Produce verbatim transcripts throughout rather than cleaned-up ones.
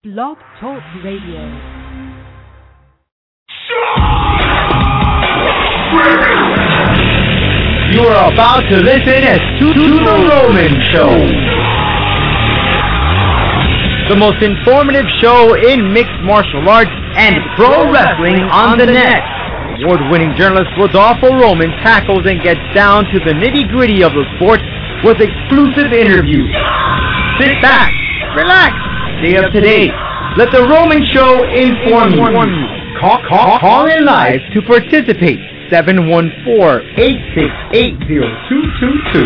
Blog Talk Radio. You are about to listen to, to The Roman Show, the most informative show in mixed martial arts and pro wrestling on the net. Award-winning journalist Rodolfo Roman tackles and gets down to the nitty-gritty of the sport with exclusive interviews. Sit back, relax, stay up to date. Let The Roman Show inform you. Call, call, call in live to participate. seven one four, eight six eight, zero two two two.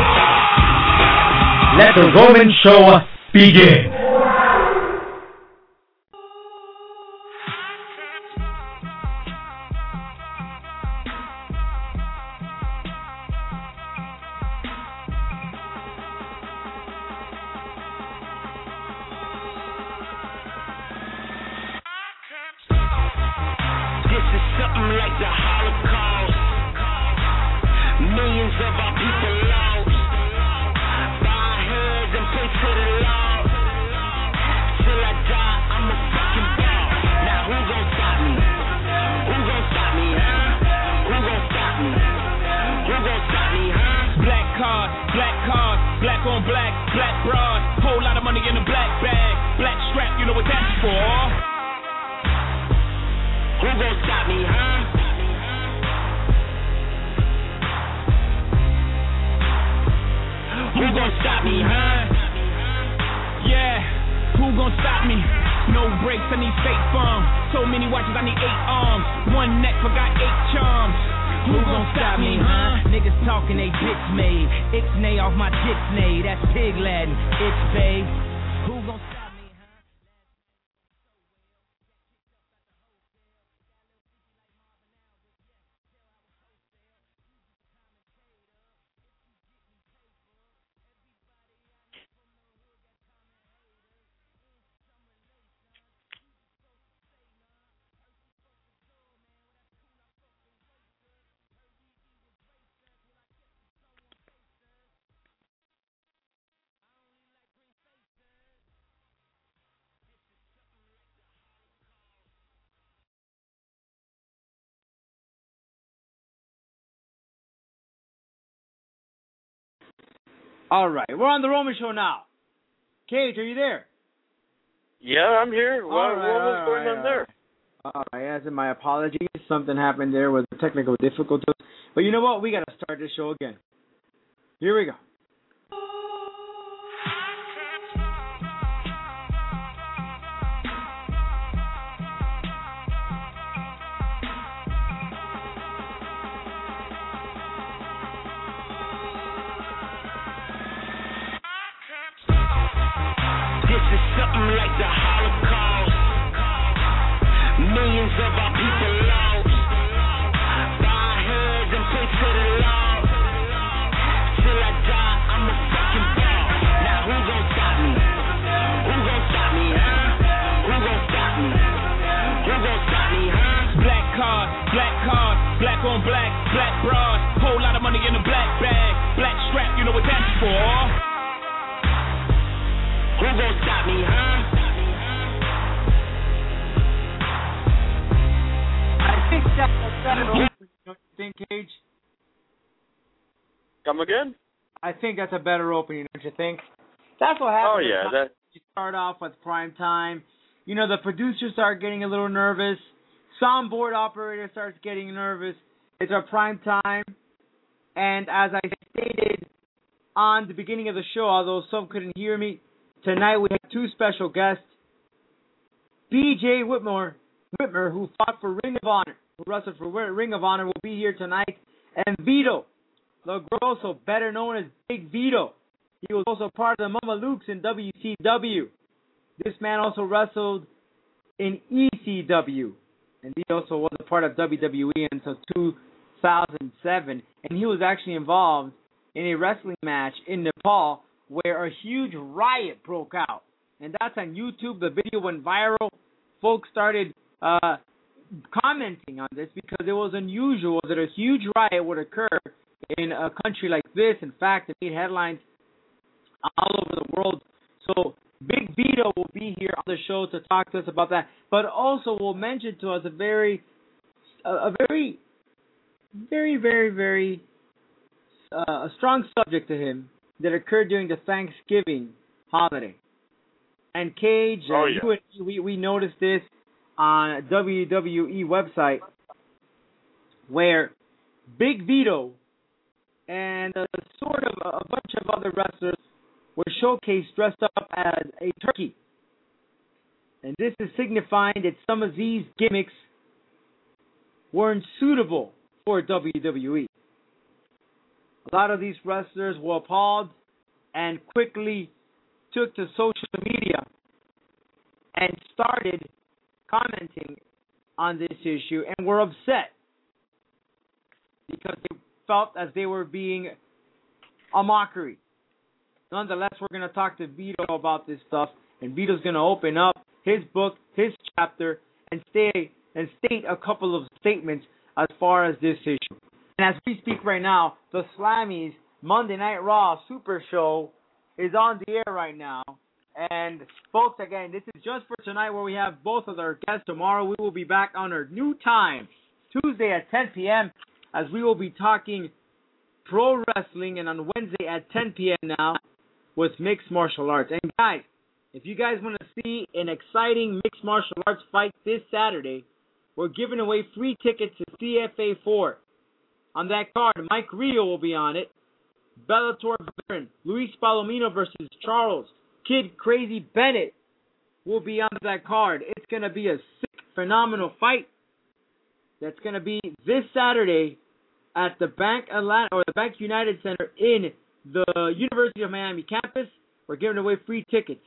Let The Roman Show begin. All right, we're on the Roman Show now. Cage, are you there? Yeah, I'm here. What, right, what was going right, on there? All right, as in my apologies. Something happened there with the technical difficulties. But you know what? We got to start this show again. Here we go. Something like the Holocaust. Millions of our people lost. Bow our heads and pray to the Lord. Till I die, I'm a fucking ball. Now who gon' stop me? Who gon' stop me, huh? Who gon' stop me? Who gon' stop me, huh? Black card, black card, black on black, black broad. Whole lot of money in a black bag, black strap, you know what that's for. Who gon' stop me, huh? I think that's a better opening, don't you think, Cage? Come again? I think that's a better opening, don't you think? That's what happens. Oh, yeah. That... You start off with prime time. You know, the producers start getting a little nervous. Soundboard operator starts getting nervous. It's our prime time. And as I stated on the beginning of the show, although some couldn't hear me, tonight we have two special guests. B J Whitmore, Whitmer, who fought for Ring of Honor, who wrestled for Ring of Honor, will be here tonight. And Vito LaGrosso, better known as Big Vito. He was also part of the Mama Lukes in W C W. This man also wrestled in E C W. And he also was a part of W W E until two thousand seven. And he was actually involved in a wrestling match in Nepal where a huge riot broke out. And that's on YouTube. The video went viral. Folks started uh, commenting on this because it was unusual that a huge riot would occur in a country like this. In fact, it made headlines all over the world. So Big Vito will be here on the show to talk to us about that, but also will mention to us a very, a, a very, very, very, very uh, a strong subject to him that occurred during the Thanksgiving holiday. And Cage, uh, oh, yeah. you and we we noticed this on W W E website where Big Vito and uh, sort of a, a bunch of other wrestlers were showcased dressed up as a turkey. And this is signifying that some of these gimmicks weren't suitable for W W E. A lot of these wrestlers were appalled and quickly took to social media and started commenting on this issue and were upset because they felt as they were being a mockery. Nonetheless, we're going to talk to Vito about this stuff, and Vito's going to open up his book, his chapter, and stay and state a couple of statements as far as this issue. And as we speak right now, the Slammies Monday Night Raw Super Show is on the air right now. And folks, again, this is just for tonight where we have both of our guests. Tomorrow we will be back on our new time, Tuesday at ten p.m., as we will be talking pro wrestling, and on Wednesday at ten p.m. now with mixed martial arts. And guys, if you guys want to see an exciting mixed martial arts fight this Saturday, we're giving away free tickets to C F A four. On that card, Mike Rio will be on it. Bellator veteran Luis Palomino versus Charles Kid Crazy Bennett will be on that card. It's going to be a sick, phenomenal fight. That's going to be this Saturday at the Bank Atlanta or the Bank United Center in the University of Miami campus. We're giving away free tickets.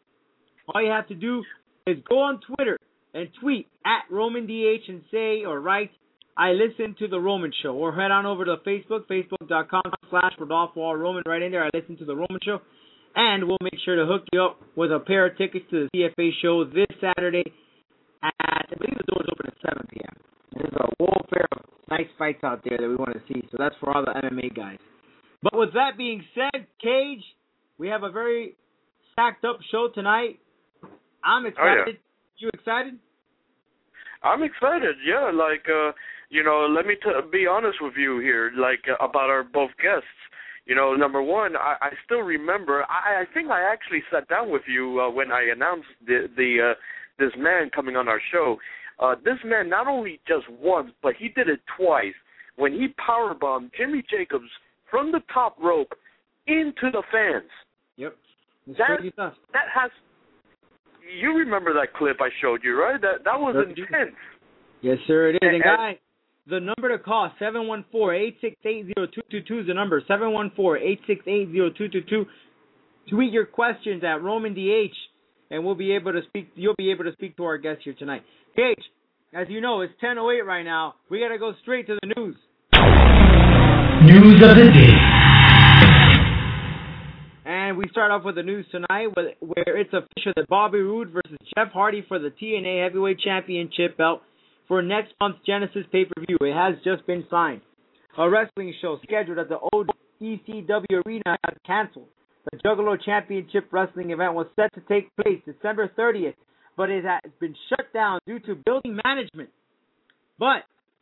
All you have to do is go on Twitter and tweet at Roman D H and say or write, "I listen to the Roman Show," or head on over to Facebook, facebook.com slash Rodolfo Roman. Right in there, I listen to the Roman Show. And we'll make sure to hook you up with a pair of tickets to the C F A show this Saturday at, I believe the doors open at seven p.m. There's a whole pair of nice fights out there that we want to see. So that's for all the M M A guys. But with that being said, Cage, we have a very stacked up show tonight. I'm excited. Oh, yeah. You excited? I'm excited, yeah. Like, uh, you know, let me t- be honest with you here, like, uh, about our both guests. You know, number one, I, I still remember, I, I think I actually sat down with you uh, when I announced the, the uh, this man coming on our show. Uh, this man not only just once, but he did it twice when he powerbombed Jimmy Jacobs from the top rope into the fans. Yep. It's that, crazy stuff. That has, you remember that clip I showed you, right? That that was Yes, intense. Yes, sir, it is. And, And- guys, the number to call, seven one four, eight six eight, zero two two two is the number, seven one four, eight six eight, zero two two two. Tweet your questions at Roman D H, and we'll be able to speak. You'll be able to speak to our guests here tonight. Gage, as you know, it's ten oh eight right now. We got to go straight to the news. News of the day. And we start off with the news tonight, where it's official that Bobby Roode versus Jeff Hardy for the T N A Heavyweight Championship belt for next month's Genesis pay-per-view. It has just been signed. A wrestling show scheduled at the old E C W Arena has canceled. The Juggalo Championship Wrestling event was set to take place December thirtieth, but it has been shut down due to building management. But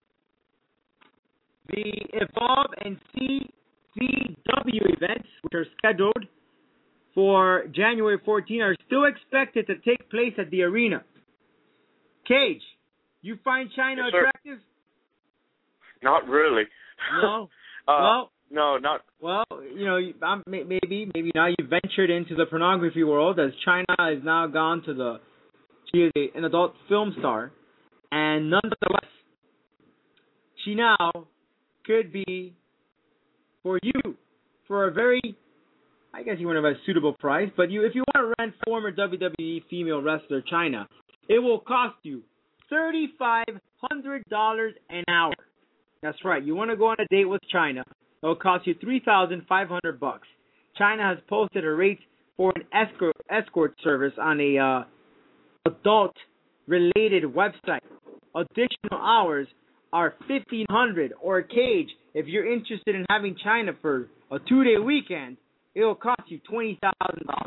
the Evolve and C C W events, which are scheduled for January fourteenth, are still expected to take place at the arena. Cage, you find China Yes, sir. attractive? Not really. No. uh, well, no, not. well, you know, I'm, maybe, maybe now you ventured into the pornography world, as China has now gone to the. She is a, an adult film star, and nonetheless, she now could be for you for a very, I guess you want to have a suitable price, but you if you want to rent former W W E female wrestler China, it will cost you thirty-five hundred dollars an hour. That's right. You want to go on a date with China, it will cost you three thousand five hundred bucks. China has posted a rate for an escort escort service on a uh, adult-related website. Additional hours are fifteen hundred dollars, or a Cage, if you're interested in having China for a two-day weekend, it will cost you twenty thousand dollars.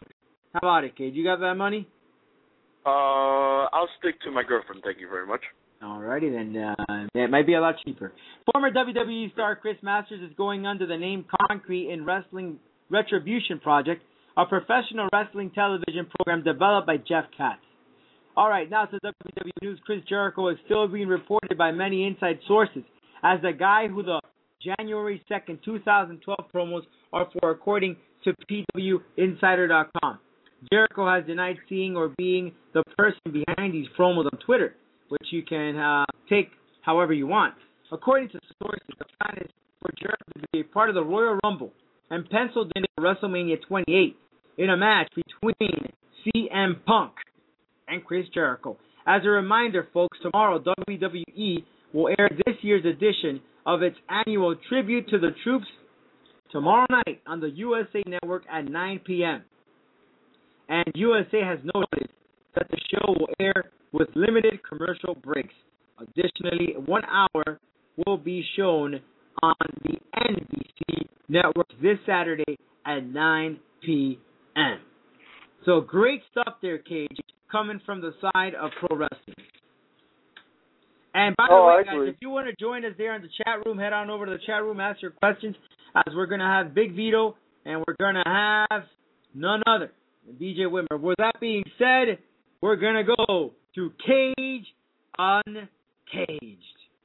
How about it, Cage? You got that money? Uh, I'll stick to my girlfriend. Thank you very much. Alrighty then. Uh, it might be a lot cheaper. Former W W E star Chris Masters is going under the name Concrete in Wrestling Retribution Project, a professional wrestling television program developed by Jeff Katz. All right, now to W W E News. Chris Jericho is still being reported by many inside sources as the guy who the January second, twenty twelve promos are for, according to P W Insider dot com. Jericho has denied seeing or being the person behind these promos on Twitter, which you can uh, take however you want. According to sources, the plan is for Jericho to be a part of the Royal Rumble and penciled in for WrestleMania twenty-eight in a match between C M Punk and Chris Jericho. As a reminder, folks, tomorrow W W E will air this year's edition of its annual Tribute to the Troops tomorrow night on the U S A Network at nine p.m. And U S A has noted that the show will air with limited commercial breaks. Additionally, one hour will be shown on the N B C Network this Saturday at nine p.m. So great stuff there, Cage, coming from the side of pro wrestling. And by the Oh, way, actually. guys, if you want to join us there in the chat room, head on over to the chat room, ask your questions, as we're going to have Big Vito, and we're going to have none other than D J Whitmer. With that being said, we're going to go to Cage Uncaged.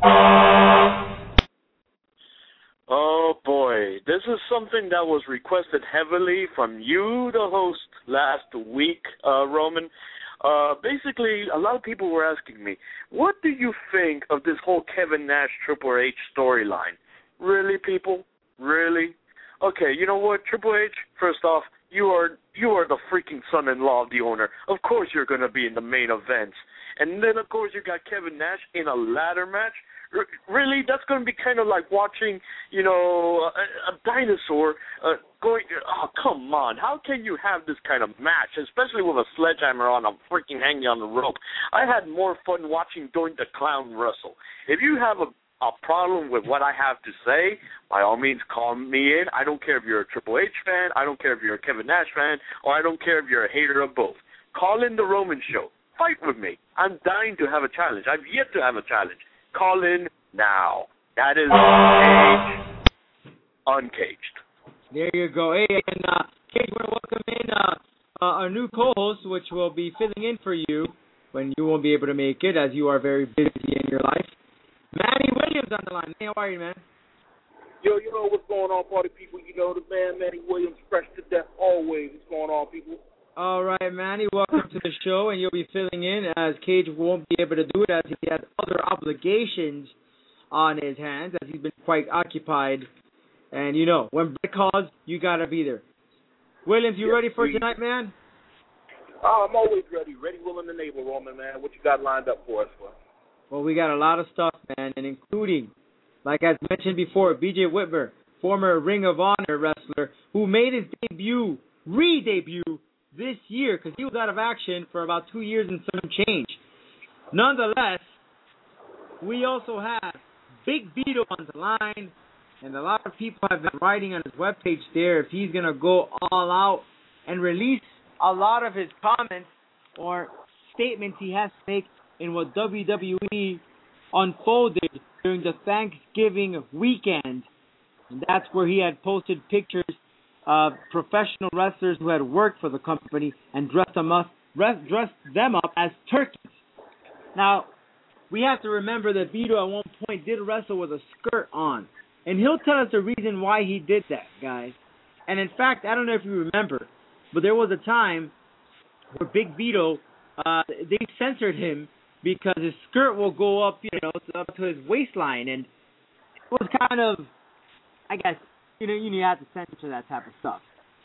Oh boy, this is something that was requested heavily from you, the host, last week, uh, Roman. Uh, basically, a lot of people were asking me, what do you think of this whole Kevin Nash Triple H storyline? Really, people? Really? Okay, you know what, Triple H, first off, you are you are the freaking son-in-law of the owner. Of course you're going to be in the main events. And then, of course, you got Kevin Nash in a ladder match. R- really? That's going to be kind of like watching, you know, a, a dinosaur uh, going, oh, come on. How can you have this kind of match, especially with a sledgehammer on a freaking hanging on the rope? I had more fun watching Doink the Clown wrestle. If you have a a problem with what I have to say, by all means call me in. I don't care if you're a Triple H fan, I don't care if you're a Kevin Nash fan, or I don't care if you're a hater of both. Call in the Roman Show. Fight with me. I'm dying to have a challenge. I've yet to have a challenge. Call in now. That is Cage Uncaged. There you go. Hey, and uh, Cage, we're going to welcome in uh, uh, our new co-host, which will be filling in for you when you won't be able to make it, as you are very busy in your life. Manny Williams on the line. Hey, how are you, man? Yo, you know what's going on, party people? You know the man, Manny Williams, fresh to death always. What's going on, people? All right, Manny, welcome to the show, and you'll be filling in as Cage won't be able to do it as he has other obligations on his hands, as he's been quite occupied. And, you know, when Brett calls, you got to be there. Williams, you Yes, ready for please. tonight, man? Oh, I'm always ready. Ready, willing, and able, Roman, man. What you got lined up for us, bro? Well, we got a lot of stuff, man, and including, like I mentioned before, B J Whitmer, former Ring of Honor wrestler, who made his debut, re-debut, this year, because he was out of action for about two years and some change. Nonetheless, we also have Big Vito on the line, and a lot of people have been writing on his webpage there if he's going to go all out and release a lot of his comments or statements he has to make in what W W E unfolded during the Thanksgiving weekend. And that's where he had posted pictures of professional wrestlers who had worked for the company and dressed them up, dressed them up as turkeys. Now, we have to remember that Vito at one point did wrestle with a skirt on. And he'll tell us the reason why he did that, guys. And in fact, I don't know if you remember, but there was a time where Big Vito, uh, they censored him because his skirt will go up, you know, up to his waistline. And it was kind of, I guess, you know, you have to censor that type of stuff.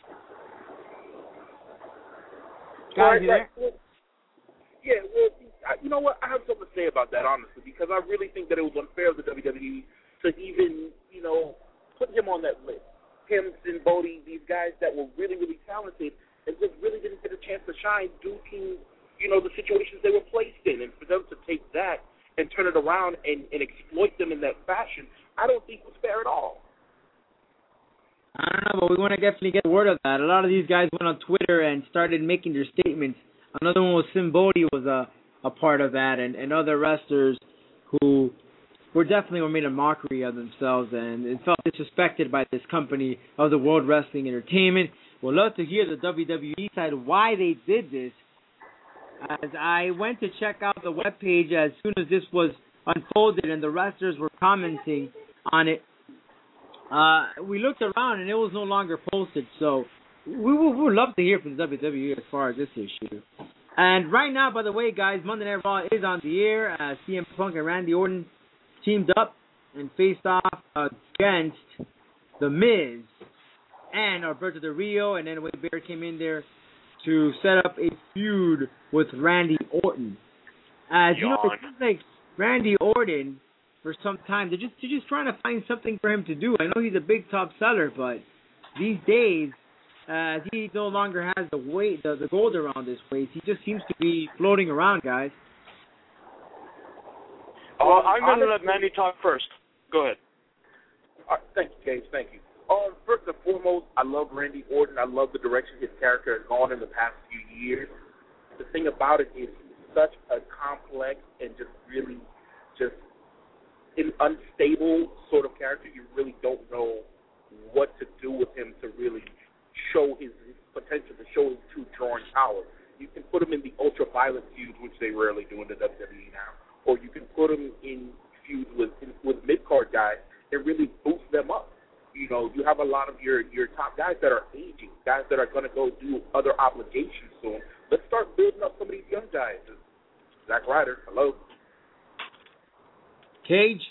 Guys, you there? Well, yeah, well, I- you know what? I have something to say about that, honestly, because I really think that it was unfair of the W W E to even, you know, put him on that list. Him, Sin Bodie, these guys that were really, really talented and just really didn't get a chance to shine due to, you know, the situations they were placed in. And for them to take that and turn it around and, and exploit them in that fashion, I don't think was fair at all. I don't know, but we want to definitely get word of that. A lot of these guys went on Twitter and started making their statements. Another one was Simbodi was a, a part of that, and, and other wrestlers who were definitely were made a mockery of themselves and, and felt disrespected by this company of the World Wrestling Entertainment. We'd love to hear the W W E side why they did this. As I went to check out the webpage as soon as this was unfolded and the wrestlers were commenting on it, uh, we looked around and it was no longer posted. So we, we, we would love to hear from the W W E as far as this issue. And right now, by the way, guys, Monday Night Raw is on the air. Uh, C M Punk and Randy Orton teamed up and faced off against The Miz and Alberto Del Rio, and then Wade Barrett came in there to set up a feud with Randy Orton. As you know, it seems like Randy Orton, for some time, they're just they're just trying to find something for him to do. I know he's a big top seller, but these days, uh, he no longer has the weight, the, the gold around his waist. He just seems to be floating around, guys. Uh, I'm going to let Manny talk first. Go ahead. Uh, thank you, Gage. Thank you. Um, first and foremost, I love Randy Orton. I love the direction his character has gone in the past few years. The thing about it is he's such a complex and just really just an unstable sort of character. You really don't know what to do with him to really show his, his potential, to show his true drawing power. You can put him in the ultra-violent feuds, which they rarely do in the W W E now, or you can put him in feuds with in, with mid-card guys and really boost them up. You know, you have a lot of your, your top guys that are aging, guys that are going to go do other obligations soon. Let's start building up some of these young guys. Zack Ryder, hello. Cage?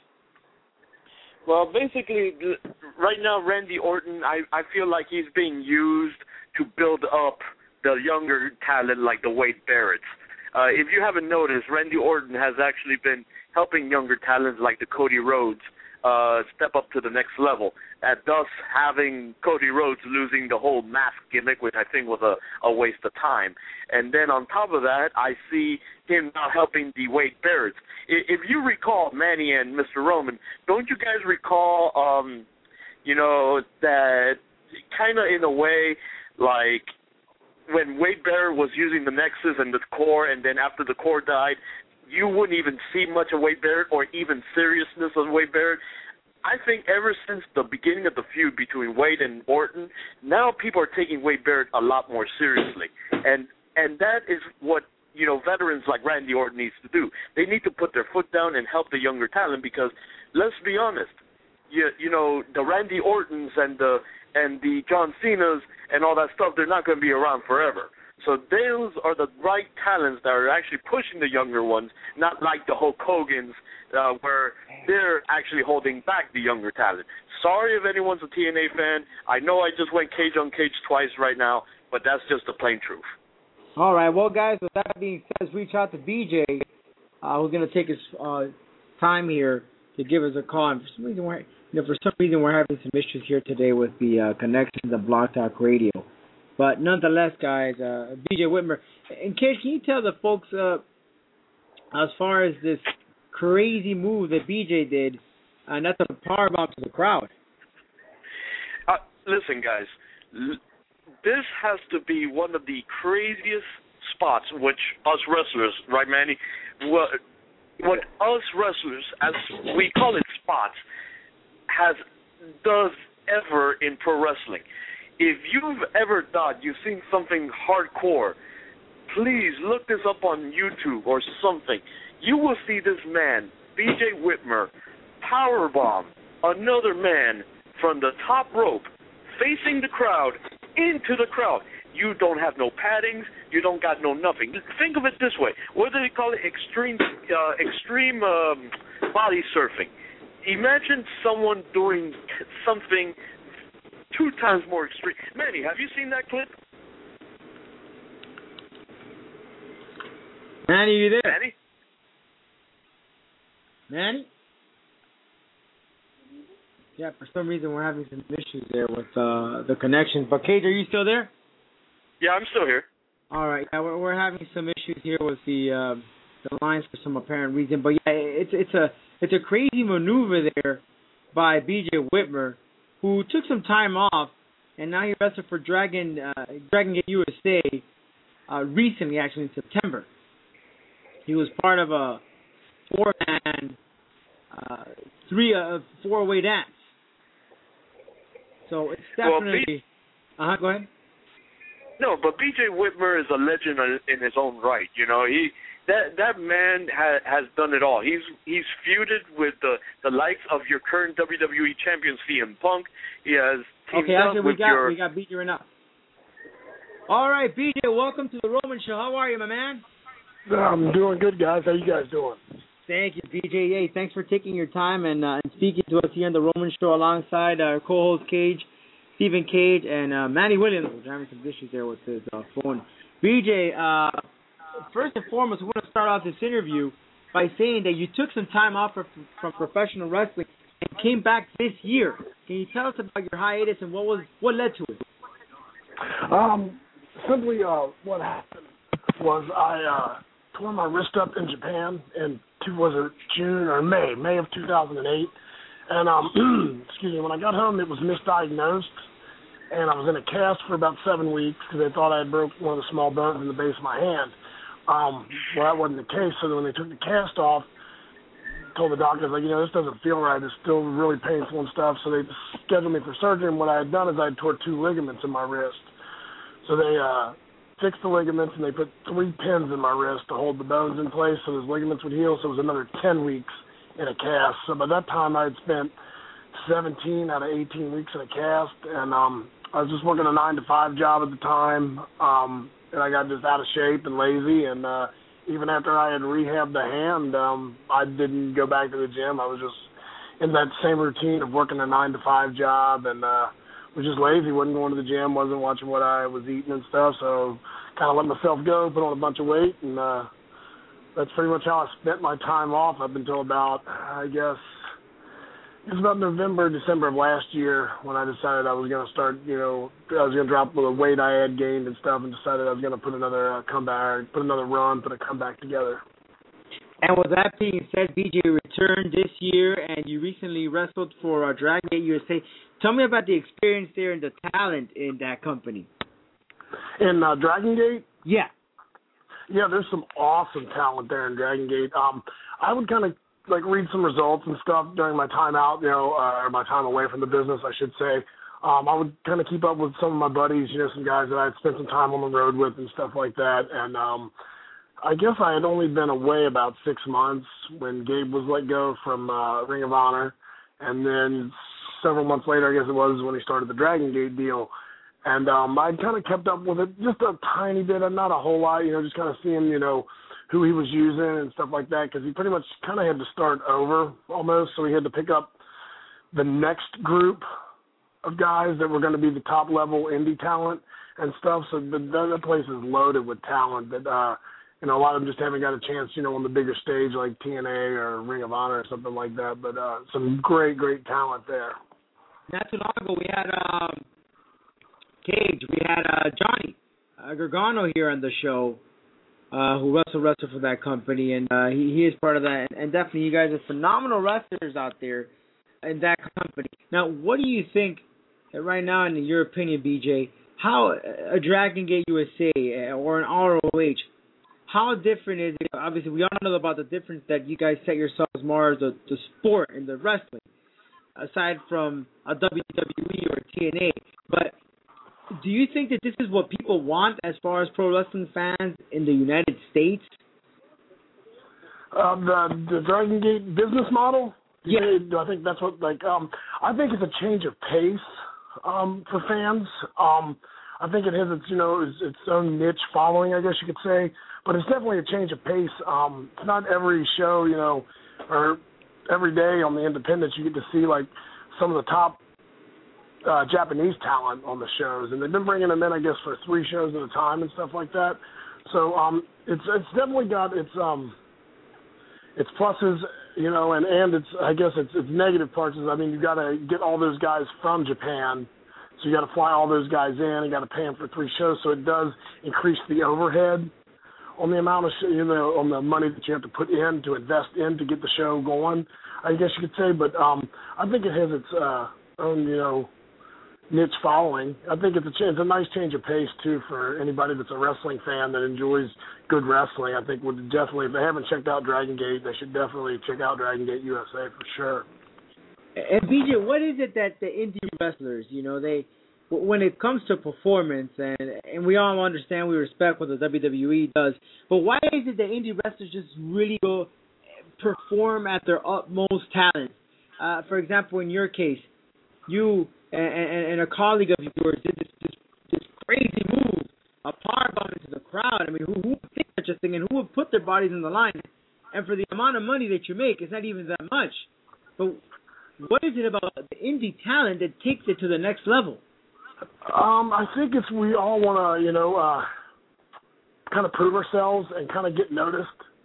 Well, basically, right now, Randy Orton, I, I feel like he's being used to build up the younger talent like the Wade Barretts. Uh, if you haven't noticed, Randy Orton has actually been helping younger talents like the Cody Rhodes uh, step up to the next level, and thus having Cody Rhodes losing the whole mask gimmick, which I think was a, a waste of time. And then on top of that, I see him now helping the Wade Barretts. If you recall, Manny and Mister Roman, don't you guys recall, um, you know, that kind of in a way, like when Wade Barrett was using the Nexus and the core, and then after the core died, you wouldn't even see much of Wade Barrett or even seriousness of Wade Barrett. I think ever since the beginning of the feud between Wade and Orton, now people are taking Wade Barrett a lot more seriously. And and that is what, you know, veterans like Randy Orton needs to do. They need to put their foot down and help the younger talent because, let's be honest, you, you know, the Randy Ortons and the and the John Cenas and all that stuff, they're not going to be around forever. So those are the right talents that are actually pushing the younger ones, not like the Hulk Hogan's, uh, where they're actually holding back the younger talent. Sorry if anyone's a T N A fan. I know I just went cage on cage twice right now, but that's just the plain truth. All right, well, guys, with that being said, let's reach out to B J, uh, who's going to take his uh, time here to give us a call. And for some reason, we're, you know, for some reason, we're having some issues here today with the uh, connection to Blog Talk Radio. But nonetheless, guys, uh, B J Whitmer, and Cage, can you tell the folks uh, as far as this crazy move that B J did, and that's a powerbomb to the crowd? Uh, listen, guys, l- this has to be one of the craziest spots which us wrestlers, right, Manny? What, what us wrestlers, as we call it spots, has does ever in pro wrestling. If you've ever thought you've seen something hardcore, please look this up on YouTube or something. You will see this man, B J Whitmer, powerbomb another man from the top rope, facing the crowd, into the crowd. You don't have no paddings. You don't got no nothing. Think of it this way. What do they call it? Extreme, uh, extreme um, body surfing. Imagine someone doing something two times more extreme. Manny, have you seen that clip? Manny, you there? Manny? Manny? Yeah, for some reason we're having some issues there with uh, the connections. But Cage, are you still there? Yeah, I'm still here. All right. Yeah, we're, we're having some issues here with the uh, the lines for some apparent reason. But yeah, it's it's a it's a crazy maneuver there by B J Whitmer who took some time off, and now he wrestled for Dragon uh, Dragon Gate U S A uh, recently, actually in September. He was part of a four-man, uh, three uh, four-way dance. So it's definitely. Well, uh huh. Go ahead. No, but B J Whitmer is a legend in his own right. You know, he that that man ha, has done it all. He's he's feuded with the the likes of your current W W E champion C M Punk. He has teamed okay, up actually, we with got your. we got B J right now. All right, B J, welcome to the Roman Show. How are you, my man? I'm doing good, guys. How you guys doing? Thank you, B J. Hey, thanks for taking your time and, uh, and speaking to us here on the Roman Show alongside our co-host Cage, Stephen Cage, and uh, Manny Williams. We're having some issues there with his uh, phone. B J, uh, first and foremost, we want to start off this interview by saying that you took some time off from, from professional wrestling and came back this year. Can you tell us about your hiatus and what was what led to it? Um, simply, uh, what happened was I uh, tore my wrist up in Japan in two, was it June or May, May of two thousand eight. And um, excuse me, when I got home, it was misdiagnosed, and I was in a cast for about seven weeks because they thought I had broke one of the small bones in the base of my hand. Um, well, that wasn't the case. So when they took the cast off, told the doctors, like, you know, this doesn't feel right. It's still really painful and stuff. So they scheduled me for surgery. And what I had done is I had tore two ligaments in my wrist. So they uh, fixed the ligaments and they put three pins in my wrist to hold the bones in place so those ligaments would heal. So it was another ten weeks in a cast. So by that time I had spent seventeen out of eighteen weeks in a cast, and um, I was just working a nine to five job at the time, um, and I got just out of shape and lazy. And uh, even after I had rehabbed the hand, um, I didn't go back to the gym. I was just in that same routine of working a nine to five job, and uh, was just lazy. wasn't going to the gym, wasn't watching what I was eating and stuff. So kind of let myself go, put on a bunch of weight, and uh, that's pretty much how I spent my time off up until about, I guess, it was about November, December of last year when I decided I was going to start, you know, I was going to drop the weight I had gained and stuff, and decided I was going to put another uh, comeback, put another run, put a comeback together. And with that being said, B J returned this year, and you recently wrestled for uh, Dragon Gate U S A. Tell me about the experience there and the talent in that company. In uh, Dragon Gate? Yeah. Yeah, there's some awesome talent there in Dragon Gate. Um, I would kind of like read some results and stuff during my time out, you know, uh, or my time away from the business, I should say. Um, I would kind of keep up with some of my buddies, you know, some guys that I had spent some time on the road with and stuff like that. And um, I guess I had only been away about six months when Gabe was let go from uh, Ring of Honor. And then several months later, I guess it was, when he started the Dragon Gate deal. And um, I kind of kept up with it just a tiny bit, not a whole lot, you know, just kind of seeing, you know, who he was using and stuff like that, because he pretty much kind of had to start over almost, so he had to pick up the next group of guys that were going to be the top-level indie talent and stuff. So the, that place is loaded with talent that, uh, you know, a lot of them just haven't got a chance, you know, on the bigger stage like T N A or Ring of Honor or something like that, but uh, some great, great talent there. Not too long ago, we had um, Cage, we had uh, Johnny uh, Gargano here on the show, uh, who wrestled wrestled for that company, and uh, he, he is part of that. And, and definitely, you guys are phenomenal wrestlers out there in that company. Now, what do you think uh, right now, in your opinion, B J, how a Dragon Gate U S A or an R O H, how different is it? Obviously, we all know about the difference that you guys set yourselves more as the, the sport and the wrestling, aside from a W W E or T N A. But do you think that this is what people want as far as pro wrestling fans in the United States? Uh, the the Dragon Gate business model? Yeah. I think that's what, like, um, I think it's a change of pace um, for fans. Um, I think it has its, you know, its, its own niche following, I guess you could say. But it's definitely a change of pace. Um, it's not every show, you know, or every day on the independents you get to see, like, some of the top uh, Japanese talent on the shows. And they've been bringing them in, I guess, for three shows at a time and stuff like that. So um, it's it's definitely got its um, its pluses, you know, and, and it's, I guess, its, its negative parts. Is, I mean, you got to get all those guys from Japan. So you got to fly all those guys in. You got to pay them for three shows. So it does increase the overhead on the amount of, you know, on the money that you have to put in to invest in to get the show going, I guess you could say. But um, I think it has its uh, own, you know, niche following. I think it's a, ch- it's a nice change of pace, too, for anybody that's a wrestling fan that enjoys good wrestling. I think would definitely, if they haven't checked out Dragon Gate, they should definitely check out Dragon Gate U S A for sure. And B J, what is it that the indie wrestlers, you know, they, when it comes to performance, and and we all understand, we respect what the W W E does, but why is it that indie wrestlers just really go perform at their utmost talent? Uh, for example, in your case, you and, and, and a colleague of yours did this, this this crazy move, a powerbomb into the crowd. I mean, who, who would think such a thing, and who would put their bodies in the line? And for the amount of money that you make, it's not even that much. But what is it about the indie talent that takes it to the next level? Um, I think it's we all want to, you know, uh, kind of prove ourselves and kind of get noticed,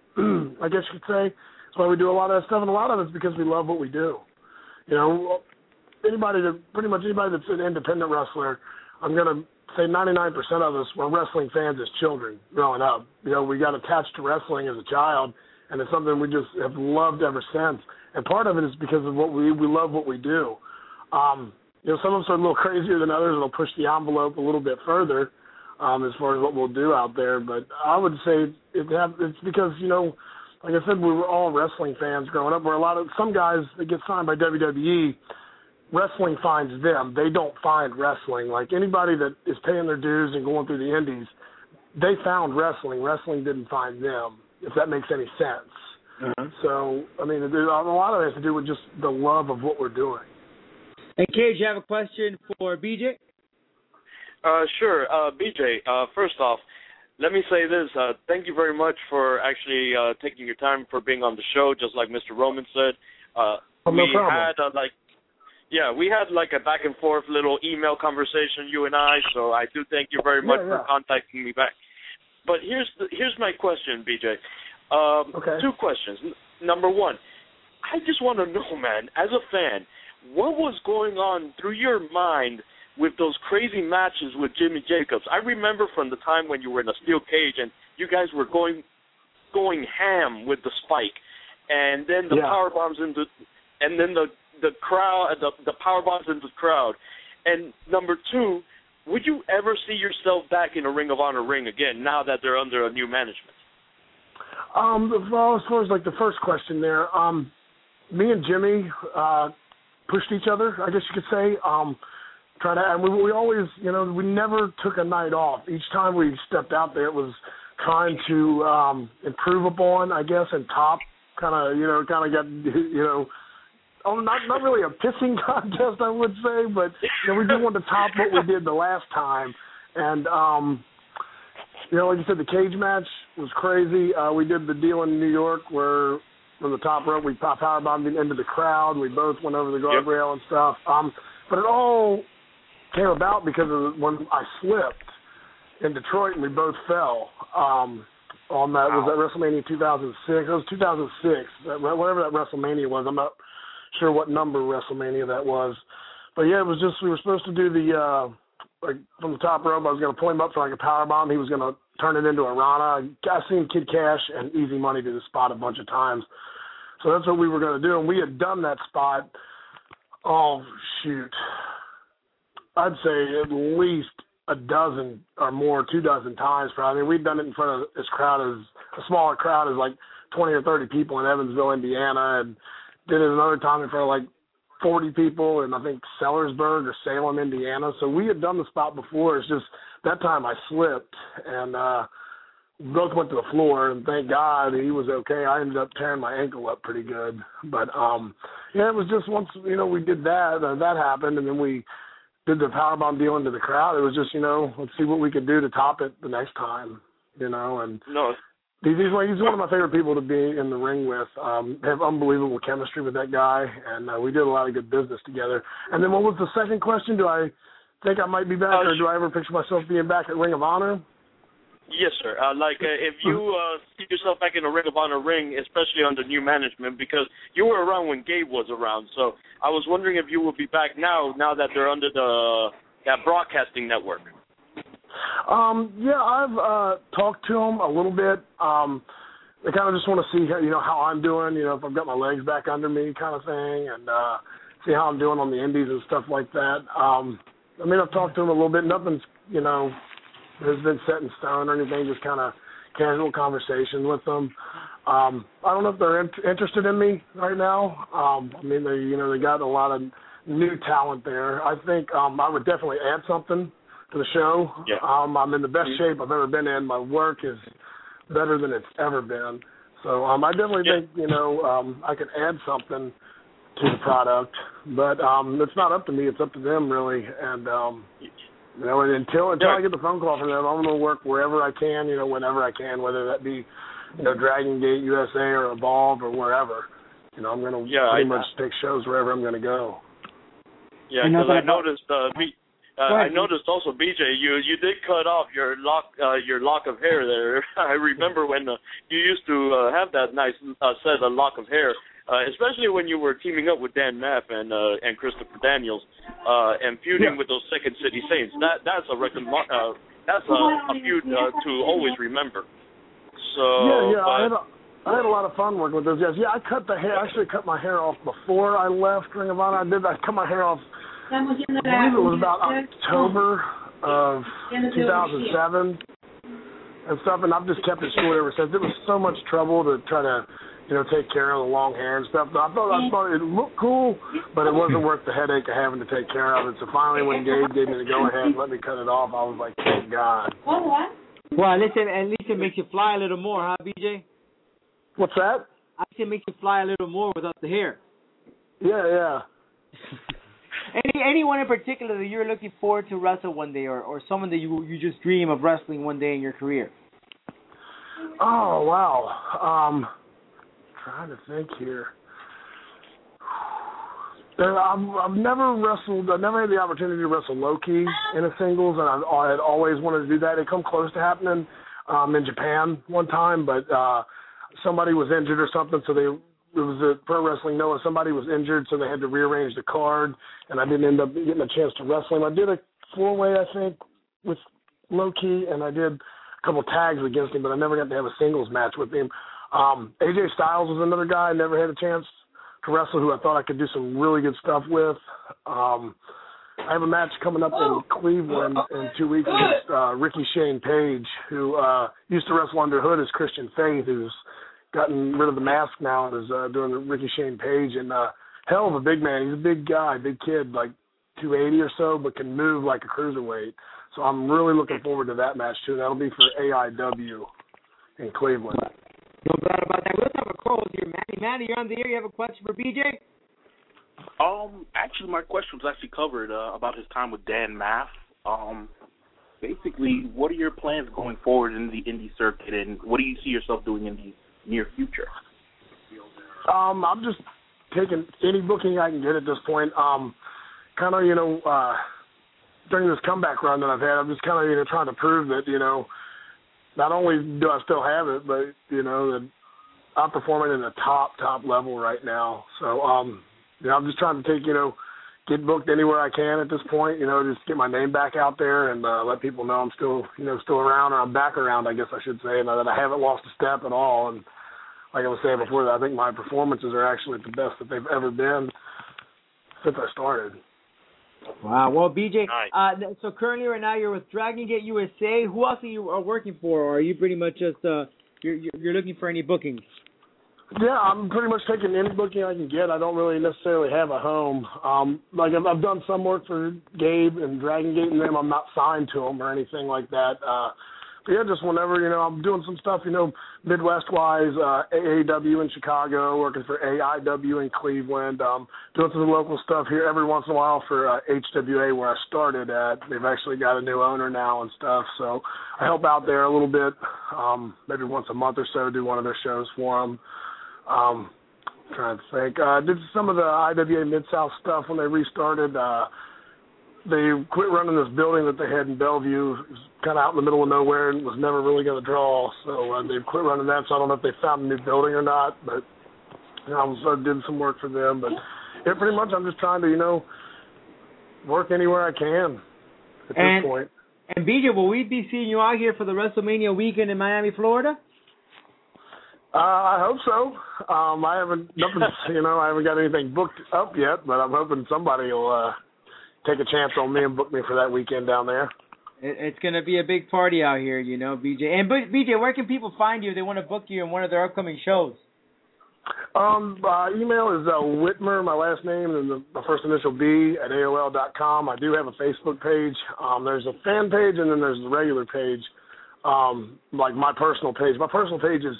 I guess you could say. That's why we do a lot of that stuff, and a lot of it's because we love what we do. You know, anybody that, pretty much anybody that's an independent wrestler, I'm going to say ninety-nine percent of us were wrestling fans as children growing up. You know, we got attached to wrestling as a child, and it's something we just have loved ever since. And part of it is because of what we, we love what we do. Um, You know, some of us are a little crazier than others. It'll push the envelope a little bit further um, as far as what we'll do out there. But I would say it have, it's because, you know, like I said, we were all wrestling fans growing up. Where a lot of some guys that get signed by W W E, wrestling finds them. They don't find wrestling. Like anybody that is paying their dues and going through the indies, they found wrestling. Wrestling didn't find them, if that makes any sense. Uh-huh. So, I mean, a lot of it has to do with just the love of what we're doing. And Cage, you have a question for B J? Uh, sure. Uh, B J, uh, first off, let me say this. Uh, thank you very much for actually uh, taking your time for being on the show, just like Mister Roman said. Uh, oh, no we problem. had, uh, like, yeah, we had, like, a back-and-forth little email conversation, you and I, so I do thank you very much yeah, yeah. for contacting me back. But here's the, here's my question, B J. Um, okay. Two questions. N- number one, I just want to know, man, as a fan, what was going on through your mind with those crazy matches with Jimmy Jacobs? I remember from the time when you were in a steel cage and you guys were going going ham with the spike, and then the yeah. power bombs into, and then the the crowd, the the power bombs into the crowd. And number two, would you ever see yourself back in a Ring of Honor ring again now that they're under a new management? Um, well, as far as like the first question there, um, me and Jimmy. Uh, pushed each other, I guess you could say. Um, try to, and we, we always, you know, we never took a night off. Each time we stepped out there, it was trying to um, improve upon, I guess, and top. Kind of, you know, kind of got, you know, oh, not not really a pissing contest, I would say, but you know, we did want to top what we did the last time. And um, you know, like you said, the cage match was crazy. Uh, we did the deal in New York where, from the top rope, we power bombed into the crowd. We both went over the guardrail yep. and stuff. Um, but it all came about because of when I slipped in Detroit and we both fell. Um, on that wow. was that WrestleMania two thousand six. It was two thousand six. Whatever that WrestleMania was, I'm not sure what number WrestleMania that was. But yeah, it was just we were supposed to do the uh, like from the top rope. I was going to pull him up for like a power bomb. He was going to turn it into a Rana. I've seen Kid Cash and Easy Money do the spot a bunch of times. So that's what we were going to do, and we had done that spot, oh, shoot, I'd say at least a dozen or more, two dozen times probably. I mean, we'd done it in front of this crowd, as a smaller crowd as like twenty or thirty people in Evansville, Indiana, and did it another time in front of like forty people in, I think, Sellersburg or Salem, Indiana. So we had done the spot before. It's just that time I slipped, and uh, both went to the floor, and thank God he was okay. I ended up tearing my ankle up pretty good. But, um, yeah, it was just once, you know, we did that, uh, that happened, and then we did the powerbomb deal into the crowd. It was just, you know, let's see what we could do to top it the next time, you know. And no. he's, he's one of my favorite people to be in the ring with. Um, have unbelievable chemistry with that guy, and uh, we did a lot of good business together. And then what was the second question? Do I think I might be back, uh, or do I ever picture myself being back at Ring of Honor? Yes, sir. Uh, like, uh, if you uh, see yourself back in a Ring of Honor ring, especially under new management, because you were around when Gabe was around, so I was wondering if you will be back now, now that they're under the that broadcasting network. Um, yeah, I've uh, talked to them a little bit. Um, they kind of just want to see, how, you know, how I'm doing, you know, if I've got my legs back under me kind of thing, and uh, see how I'm doing on the indies and stuff like that. Um, I mean, I've talked to them a little bit. Nothing's, you know, has been set in stone or anything, just kind of casual conversation with them. Um, I don't know if they're in- interested in me right now. Um, I mean, they, you know, they got a lot of new talent there. I think um, I would definitely add something to the show. Yeah. Um, I'm in the best Mm-hmm. shape I've ever been in. My work is better than it's ever been. So um, I definitely Yeah. think, you know, um, I could add something to the product. But um, it's not up to me. It's up to them, really. And, um, you know, until until yeah. I get the phone call from them, I'm going to work wherever I can, you know, whenever I can, whether that be, you know, Dragon Gate U S A or Evolve or wherever. You know, I'm going to yeah, pretty I, much take shows wherever I'm going to go. Yeah, because I noticed, uh, B, uh, ahead, I noticed also, B J, you you did cut off your lock uh, your lock of hair there. I remember when uh, you used to uh, have that nice uh, set of lock of hair, uh, especially when you were teaming up with Dan Maff and uh, and Christopher Daniels uh, and feuding Yeah. with those Second City Saints. That that's a record. Uh, that's a, a feud uh, to always remember. So Yeah, yeah, but, I had a, I had a lot of fun working with those guys. Yeah, I cut the hair. I actually cut my hair off before I left Ring of Honor. I did. I cut my hair off. I believe it was about October of two thousand seven and stuff, and I've just kept it short ever since. It was so much trouble to try to, you know, take care of the long hair and stuff. I thought I thought it looked cool, but it wasn't worth the headache of having to take care of it. So finally, when Gabe gave me the go ahead and let me cut it off, I was like, thank God. Well, at least, it, at least it makes you fly a little more, huh, B J? What's that? I think it makes you fly a little more without the hair. Yeah, yeah. Any anyone in particular that you're looking forward to wrestle one day, or, or someone that you you just dream of wrestling one day in your career? Oh wow. Um, trying to think here. There, I've, I've never wrestled. I've never had the opportunity to wrestle Low-Ki in a singles, and I've, I had always wanted to do that. It come close to happening um, in Japan one time, but uh, somebody was injured or something, so they. It was a Pro Wrestling Noah. Somebody was injured, so they had to rearrange the card, and I didn't end up getting a chance to wrestle him. I did a four-way, I think, with Low-Ki, and I did a couple tags against him, but I never got to have a singles match with him. Um, A J Styles was another guy I never had a chance to wrestle, who I thought I could do some really good stuff with. Um, I have a match coming up in Cleveland in two weeks against uh, Ricky Shane Page, who uh, used to wrestle under Hood as Christian Faith, who's gotten rid of the mask now and is uh, doing the Ricky Shane Page, and uh, hell of a big man. He's a big guy, big kid, like two eighty or so, but can move like a cruiserweight. So I'm really looking forward to that match too. That'll be for A I W in Cleveland. No doubt about that. Let's have a call here, Manny. Manny, you're on the air. You have a question for B J? Um, actually, my question was actually covered uh, about his time with Dan Maff. Um, basically, what are your plans going forward in the indie circuit, and what do you see yourself doing in the near future? Um, I'm just taking any booking I can get at this point. Um, kind of, you know, uh, during this comeback run that I've had, I'm just kind of, you know, trying to prove that, you know, not only do I still have it, but, you know, that I'm performing in the top, top level right now. So, um, you know, I'm just trying to take, you know, get booked anywhere I can at this point, you know, just get my name back out there and uh, let people know I'm still, you know, still around, or I'm back around, I guess I should say, and that I haven't lost a step at all. And like I was saying before, I think my performances are actually the best that they've ever been since I started. Wow. Well, B J, Nice. uh, so currently right now you're with Dragon Gate U S A. Who else are you uh, working for, or are you pretty much just uh, you're you're looking for any bookings? Yeah, I'm pretty much taking any booking I can get. I don't really necessarily have a home. Um, like I've, I've done some work for Gabe and Dragon Gate and them. I'm not signed to them or anything like that. Uh, but yeah, just whenever, you know, I'm doing some stuff, you know, Midwest-wise, uh, A A W in Chicago, working for A I W in Cleveland, um, doing some local stuff here every once in a while for uh, H W A where I started at. They've actually got a new owner now and stuff, so I help out there a little bit, um, maybe once a month or so, do one of their shows for them. Um, trying to think. I uh, did some of the I W A Mid-South stuff when they restarted. Uh, they quit running this building that they had in Bellevue. It was kind of out in the middle of nowhere and was never really going to draw. So uh, they quit running that. So I don't know if they found a new building or not. But you know, I was uh, did some work for them. But yeah, pretty much I'm just trying to, you know, work anywhere I can at and, this point. And B J, will we be seeing you out here for the WrestleMania weekend in Miami, Florida? Uh, I hope so. Um, I haven't, nothing, you know, I haven't got anything booked up yet, but I'm hoping somebody will uh, take a chance on me and book me for that weekend down there. It, it's going to be a big party out here, you know, B J. And B J, where can people find you if they want to book you in one of their upcoming shows? Um, uh, email is uh, Whitmer, my last name, and the, the first initial B at A O L dot com. I do have a Facebook page. Um, there's a fan page, and then there's the regular page, um, like my personal page. My personal page is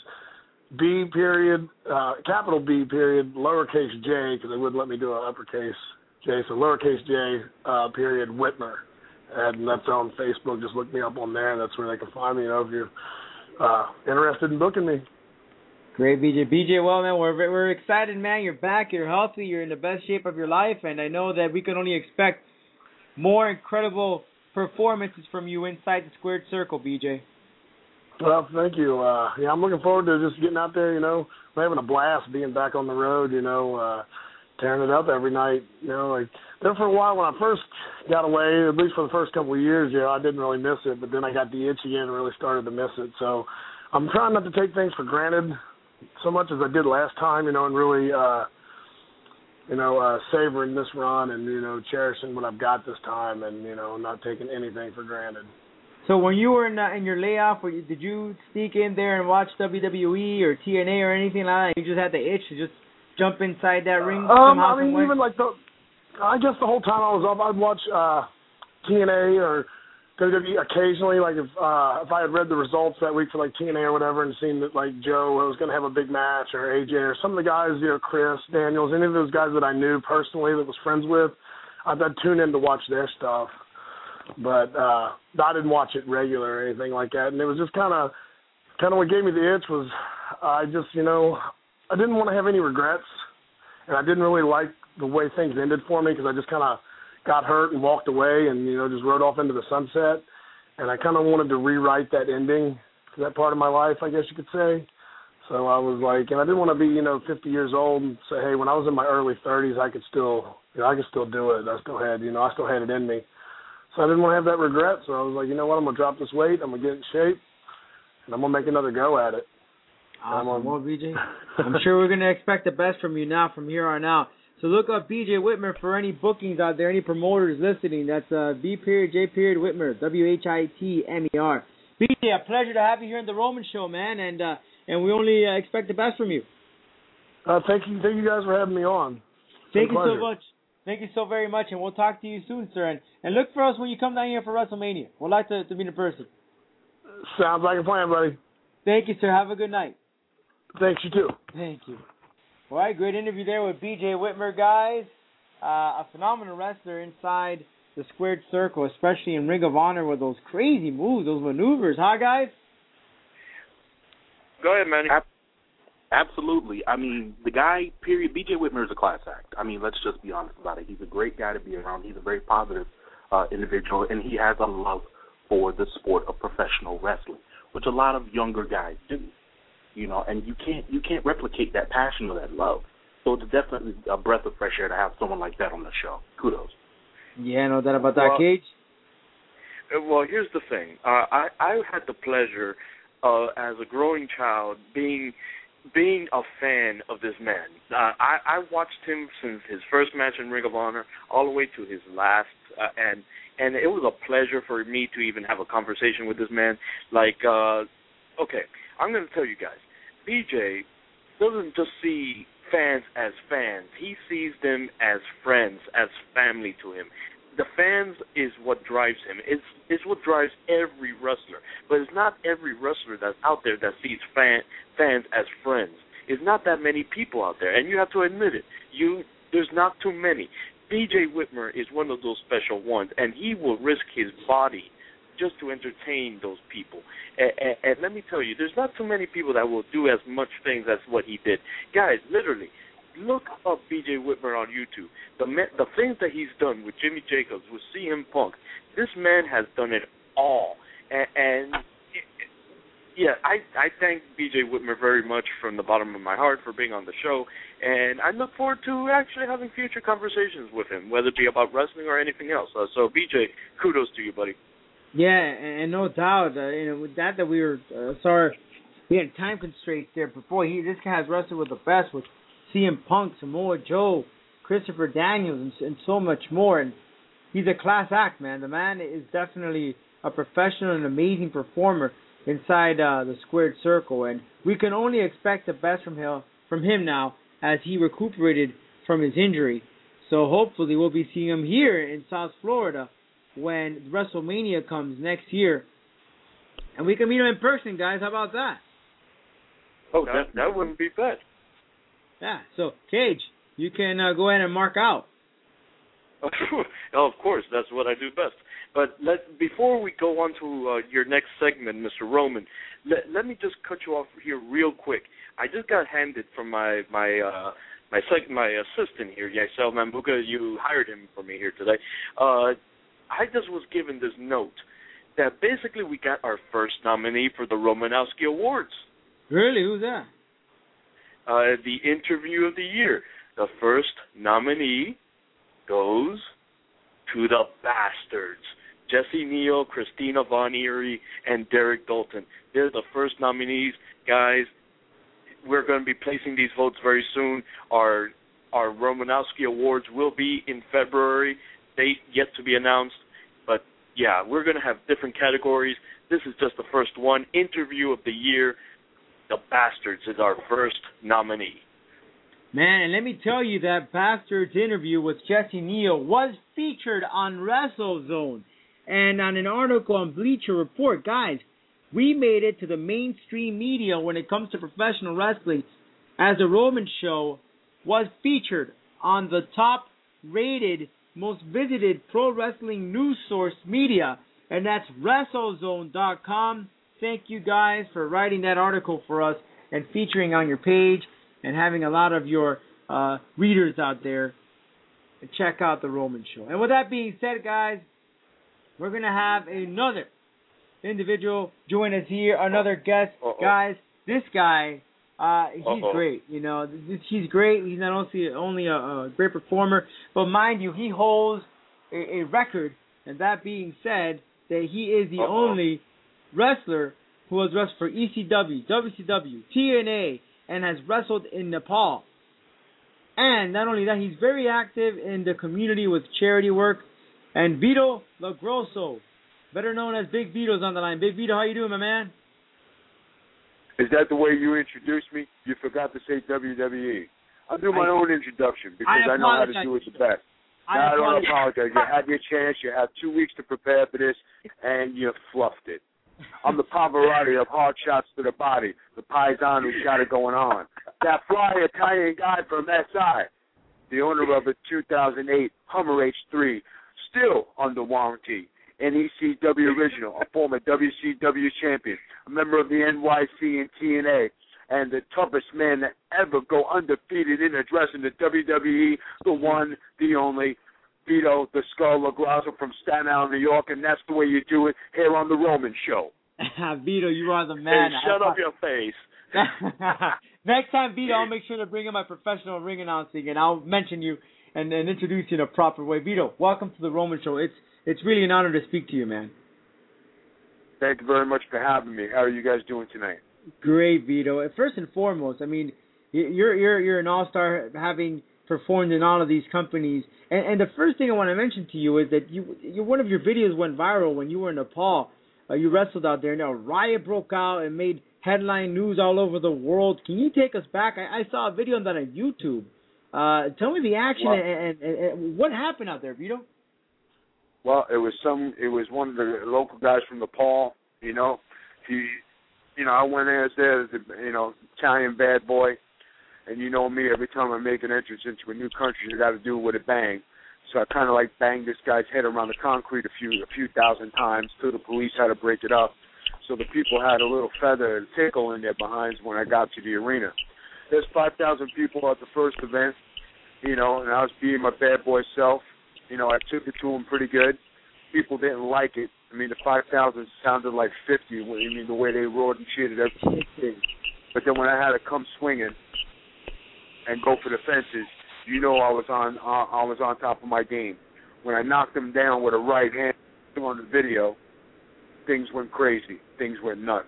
B period, uh, capital B period, lowercase j, because they wouldn't let me do an uppercase J, so lowercase j, uh, period, Whitmer. And that's on Facebook. Just look me up on there, and that's where they can find me, you know, if you're uh, interested in booking me. Great, B J. B J, well, man, we're we're excited, man. You're back. You're healthy. You're in the best shape of your life, and I know that we can only expect more incredible performances from you inside the squared circle, B J. Well, thank you. Uh, yeah, I'm looking forward to just getting out there, you know, we're having a blast being back on the road, you know, uh, tearing it up every night. You know, like, there for a while when I first got away, at least for the first couple of years, you know, I didn't really miss it, but then I got the itch again and really started to miss it. So I'm trying not to take things for granted so much as I did last time, you know, and really, uh, you know, uh, savoring this run and, you know, cherishing what I've got this time and, you know, not taking anything for granted. So when you were in, uh, in your layoff, were you, did you sneak in there and watch W W E or T N A or anything like that? You just had the itch to just jump inside that ring? Um, I mean, even like the, I guess the whole time I was off, I'd watch uh, T N A or W W E occasionally. Like if uh, if I had read the results that week for like T N A or whatever and seen that like Joe was going to have a big match or A J or some of the guys, you know, Chris Daniels, any of those guys that I knew personally that was friends with, I'd, I'd tune in to watch their stuff. But uh, I didn't watch it regular or anything like that. And it was just kind of, kind of what gave me the itch was I just, you know, I didn't want to have any regrets. And I didn't really like the way things ended for me because I just kind of got hurt and walked away and, you know, just rode off into the sunset. And I kind of wanted to rewrite that ending to that part of my life, I guess you could say. So I was like, and I didn't want to be, you know, fifty years old and say, hey, when I was in my early thirties, I could still, you know, I could still do it. I still had, you know, I still had it in me. So I didn't want to have that regret. So I was like, you know what, I'm going to drop this weight. I'm going to get in shape, and I'm going to make another go at it. Awesome. I'm well, B J, I'm sure we're going to expect the best from you now from here on out. So look up B J Whitmer for any bookings out there, any promoters listening. That's uh, B period J period Whitmer, W H I T M E R. B J, a pleasure to have you here in the Roman Show, man, and uh, and we only uh, expect the best from you. Uh, thank you, thank you guys for having me on. It's thank you so much. Thank you so very much, and we'll talk to you soon, sir. And, and look for us when you come down here for WrestleMania. We'd like to, to meet in person. Sounds like a plan, buddy. Thank you, sir. Have a good night. Thanks, you too. Thank you. All right, great interview there with B J Whitmer, guys. Uh, a phenomenal wrestler inside the squared circle, especially in Ring of Honor with those crazy moves, those maneuvers, huh, guys? Go ahead, Manny. Absolutely. I mean, the guy, period, B J Whitmer is a class act. I mean, let's just be honest about it. He's a great guy to be around. He's a very positive uh, individual, and he has a love for the sport of professional wrestling, which a lot of younger guys do. You know, and you can't you can't replicate that passion or that love. So it's definitely a breath of fresh air to have someone like that on the show. Kudos. Yeah, no doubt about that, well, Cage. Well, here's the thing. Uh, I I had the pleasure, uh, as a growing child, being being a fan of this man. Uh, I I watched him since his first match in Ring of Honor all the way to his last, uh, and and it was a pleasure for me to even have a conversation with this man. Like, uh, okay. I'm going to tell you guys, B J doesn't just see fans as fans. He sees them as friends, as family to him. The fans is what drives him. It's, it's what drives every wrestler. But it's not every wrestler that's out there that sees fan, fans as friends. It's not that many people out there, and you have to admit it. You, there's not too many. B J Whitmer is one of those special ones, and he will risk his body just to entertain those people. And, and, and let me tell you, there's not too many people that will do as much things as what he did. Guys, literally, look up B J Whitmer on YouTube. The the things that he's done with Jimmy Jacobs, with C M Punk, this man has done it all. And, and it, yeah, I, I thank B J Whitmer very much from the bottom of my heart for being on the show. And I look forward to actually having future conversations with him, whether it be about wrestling or anything else. Uh, so, B J, kudos to you, buddy. Yeah, and no doubt, uh, you know, with that that we were uh, sorry, he had time constraints there before. He this guy has wrestled with the best, with C M Punk, Samoa Joe, Christopher Daniels, and, and so much more. And he's a class act, man. The man is definitely a professional and amazing performer inside uh, the squared circle, and we can only expect the best from him from him now as he recuperated from his injury. So hopefully we'll be seeing him here in South Florida when WrestleMania comes next year, and we can meet him in person, guys. How about that? Oh, that that wouldn't be bad. Yeah. So Cage, you can uh, go ahead and mark out. Oh, of course, that's what I do best. But let, before we go on to uh, your next segment, Mister Roman, let, let me just cut you off here real quick. I just got handed from my my uh, my sec- my assistant here, Yaisel Mambuka. You hired him for me here today. Uh, I just was given this note that basically we got our first nominee for the Romanowski Awards. Really? Who's that? Uh, the interview of the year. The first nominee goes to the Bastards. Jesse Neal, Christina Von Eerie, and Derek Dalton. They're the first nominees. Guys, we're going to be placing these votes very soon. Our our Romanowski Awards will be in February. Date yet to be announced. But, yeah, we're going to have different categories. This is just the first one. Interview of the year. The Bastards is our first nominee. Man, and let me tell you that Bastards interview with Jesse Neal was featured on WrestleZone and on an article on Bleacher Report. Guys, we made it to the mainstream media when it comes to professional wrestling, as the Roman Show was featured on the top-rated, most visited pro wrestling news source media, and that's WrestleZone dot com. Thank you guys for writing that article for us and featuring on your page and having a lot of your uh, readers out there check out the Roman Show. And with that being said, guys, we're going to have another individual join us here, another guest. Uh-oh. Guys, this guy, uh, he's Uh-oh. great. You know, this, he's great. He's not only, only a, a great performer, but mind you, he holds a, a record, and that being said, that he is the Uh-oh. only wrestler who has wrestled for E C W, W C W, T N A, and has wrestled in Nepal. And not only that, he's very active in the community with charity work. And Vito LaGrosso, better known as Big Vito's on the line. Big Vito, how you doing, my man? Is that the way you introduced me? You forgot to say W W E. I'll do my I, own introduction because I, I know how to do it the best. I, no, I don't apologize. apologize. You had your chance. You had two weeks to prepare for this, and you fluffed it. I'm the Pavarotti of hard shots to the body, the Paisan who's got it going on. That fly Italian guy from S I, the owner of a two thousand eight Hummer H three, still under warranty. N E C W original, a former W C W champion, a member of the N Y C and T N A, and the toughest man to ever go undefeated in a dress in the W W E, the one, the only, Vito the Skull LaGrosso from Staten Island, New York, and that's the way you do it here on the Roman Show. Vito, you are the man. Hey, shut up your face. Next time, Vito, I'll make sure to bring in my professional ring announcing, and I'll mention you and, and introduce you in a proper way. Vito, welcome to the Roman Show. It's it's really an honor to speak to you, man. Thank you very much for having me. How are you guys doing tonight? Great, Vito. First and foremost, I mean, you're you're you're an all-star, having performed in all of these companies. And, and the first thing I want to mention to you is that you, you one of your videos went viral when you were in Nepal. Uh, you wrestled out there, and a riot broke out and made headline news all over the world. Can you take us back? I, I saw a video on that on YouTube. Uh, tell me the action well, and, and, and what happened out there, Vito. Well, it was some. It was one of the local guys from Nepal. You know, he, you know, I went in there as a, you know, Italian bad boy, and you know me. Every time I make an entrance into a new country, you got to do it with a bang. So I kind of like banged this guy's head around the concrete a few a few thousand times till the police had to break it up. So the people had a little feather and tickle in their behinds when I got to the arena. There's five thousand people at the first event, you know, and I was being my bad boy self. You know, I took it to them pretty good. People didn't like it. I mean, the five thousand sounded like fifty. I mean, the way they roared and cheered at everything. But then when I had to come swinging and go for the fences, you know, I was on uh, I was on top of my game. When I knocked them down with a right hand on the video, things went crazy. Things went nuts.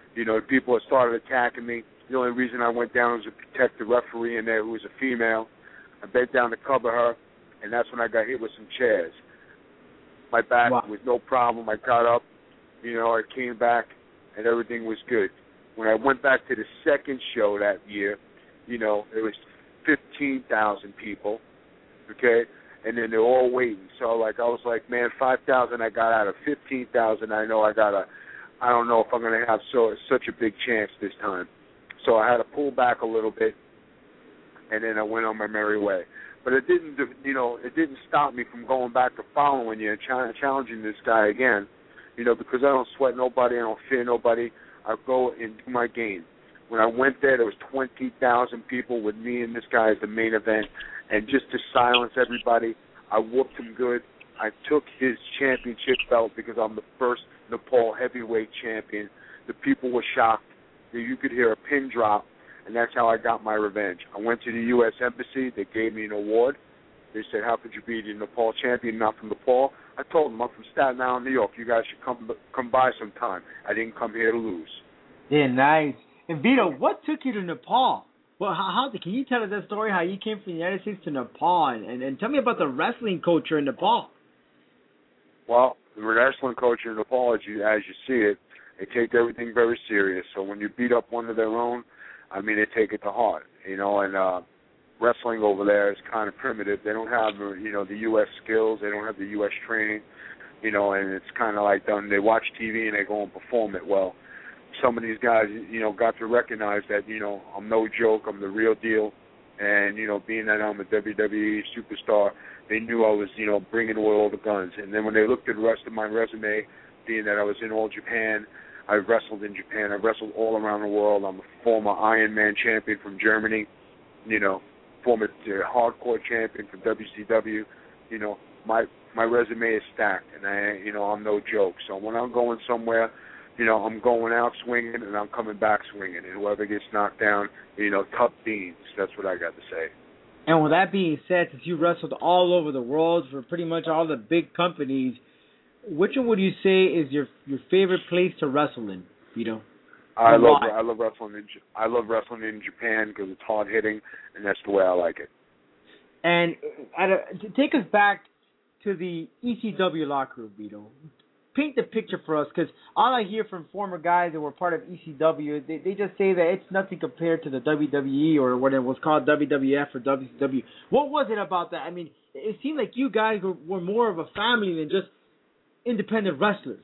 You know, people had started attacking me. The only reason I went down was to protect the referee in there who was a female. I bent down to cover her, and that's when I got hit with some chairs. My back wow. was no problem. I got up, you know, I came back, and everything was good. When I went back to the second show that year, you know, it was fifteen thousand people, okay? And then they're all waiting. So, like, I was like, man, five thousand I got out of fifteen thousand. I know I got a, I don't know if I'm going to have so such a big chance this time. So I had to pull back a little bit, and then I went on my merry way. But it didn't, you know, it didn't stop me from going back the following year and challenging this guy again, you know, because I don't sweat nobody, I don't fear nobody. I go and do my game. When I went there, there was twenty thousand people with me and this guy as the main event, and just to silence everybody, I whooped him good. I took his championship belt because I'm the first Nepal heavyweight champion. The people were shocked. You could hear a pin drop, and that's how I got my revenge. I went to the U S Embassy. They gave me an award. They said, how could you be the Nepal champion, not from Nepal? I told them, I'm from Staten Island, New York. You guys should come come by sometime. I didn't come here to lose. Yeah, nice. And Vito, what took you to Nepal? Well, how, how can you tell us that story, how you came from the United States to Nepal? And, and, and tell me about the wrestling culture in Nepal. Well, the wrestling culture in Nepal, as you, as you see it, they take everything very serious. So when you beat up one of their own, I mean, they take it to heart, you know, and uh, wrestling over there is kind of primitive. They don't have, you know, the U S skills. They don't have the U S training, you know, and it's kind of like them. They watch T V and they go and perform it well. Some of these guys, you know, got to recognize that, you know, I'm no joke. I'm the real deal. And, you know, being that I'm a W W E superstar, they knew I was, you know, bringing away all the guns. And then when they looked at the rest of my resume, being that I was in All Japan, I wrestled in Japan. I wrestled all around the world. I'm a former Iron Man champion from Germany, you know, former uh, hardcore champion from W C W. You know, my my resume is stacked, and I, you know, I'm no joke. So when I'm going somewhere, you know, I'm going out swinging, and I'm coming back swinging. And whoever gets knocked down, you know, tough beans. That's what I got to say. And with that being said, since you wrestled all over the world for pretty much all the big companies, which one would you say is your your favorite place to wrestle in, Vito? I love why? I love wrestling in I love wrestling in Japan because it's hard hitting, and that's the way I like it. And at a, to take us back to the E C W locker room, Vito. Paint the picture for us, because all I hear from former guys that were part of E C W, they, they just say that it's nothing compared to the W W E or what it was called W W F or W C W. What was it about that? I mean, it seemed like you guys were, were more of a family than just independent wrestlers.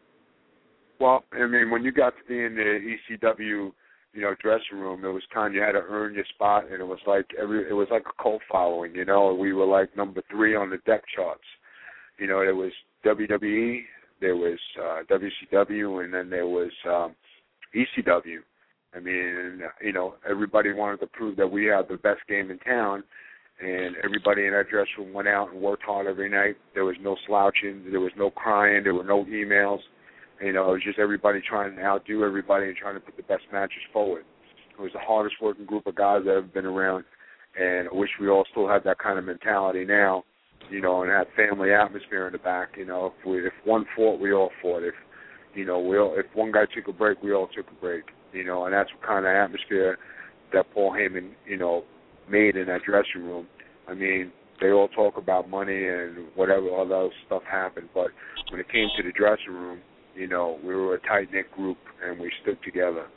Well, I mean, when you got to be in the E C W, you know, dressing room, it was kind of, you had to earn your spot, and it was like every, it was like a cult following, you know. We were like number three on the depth charts. You know, there was W W E, there was uh, W C W, and then there was um, E C W. I mean, you know, everybody wanted to prove that we had the best game in town, and everybody in that dressing room went out and worked hard every night. There was no slouching. There was no crying. There were no emails. You know, it was just everybody trying to outdo everybody and trying to put the best matches forward. It was the hardest working group of guys that have been around, and I wish we all still had that kind of mentality now. You know, and that family atmosphere in the back. You know, if we if one fought, we all fought. If you know, we all, if one guy took a break, we all took a break. You know, and that's what kind of atmosphere that Paul Heyman, you know, made in that dressing room. I mean, they all talk about money and whatever other stuff happened, but when it came to the dressing room, you know, we were a tight knit group and we stood together.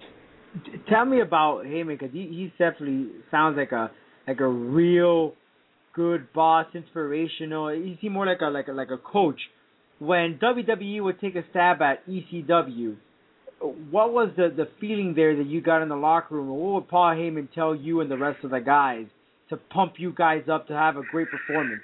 Tell me about Heyman, because he, he definitely sounds like a like a real good boss, inspirational. He seemed more like a like a like a coach. When W W E would take a stab at E C W, what was the, the feeling there that you got in the locker room? What would Paul Heyman tell you and the rest of the guys to pump you guys up to have a great performance?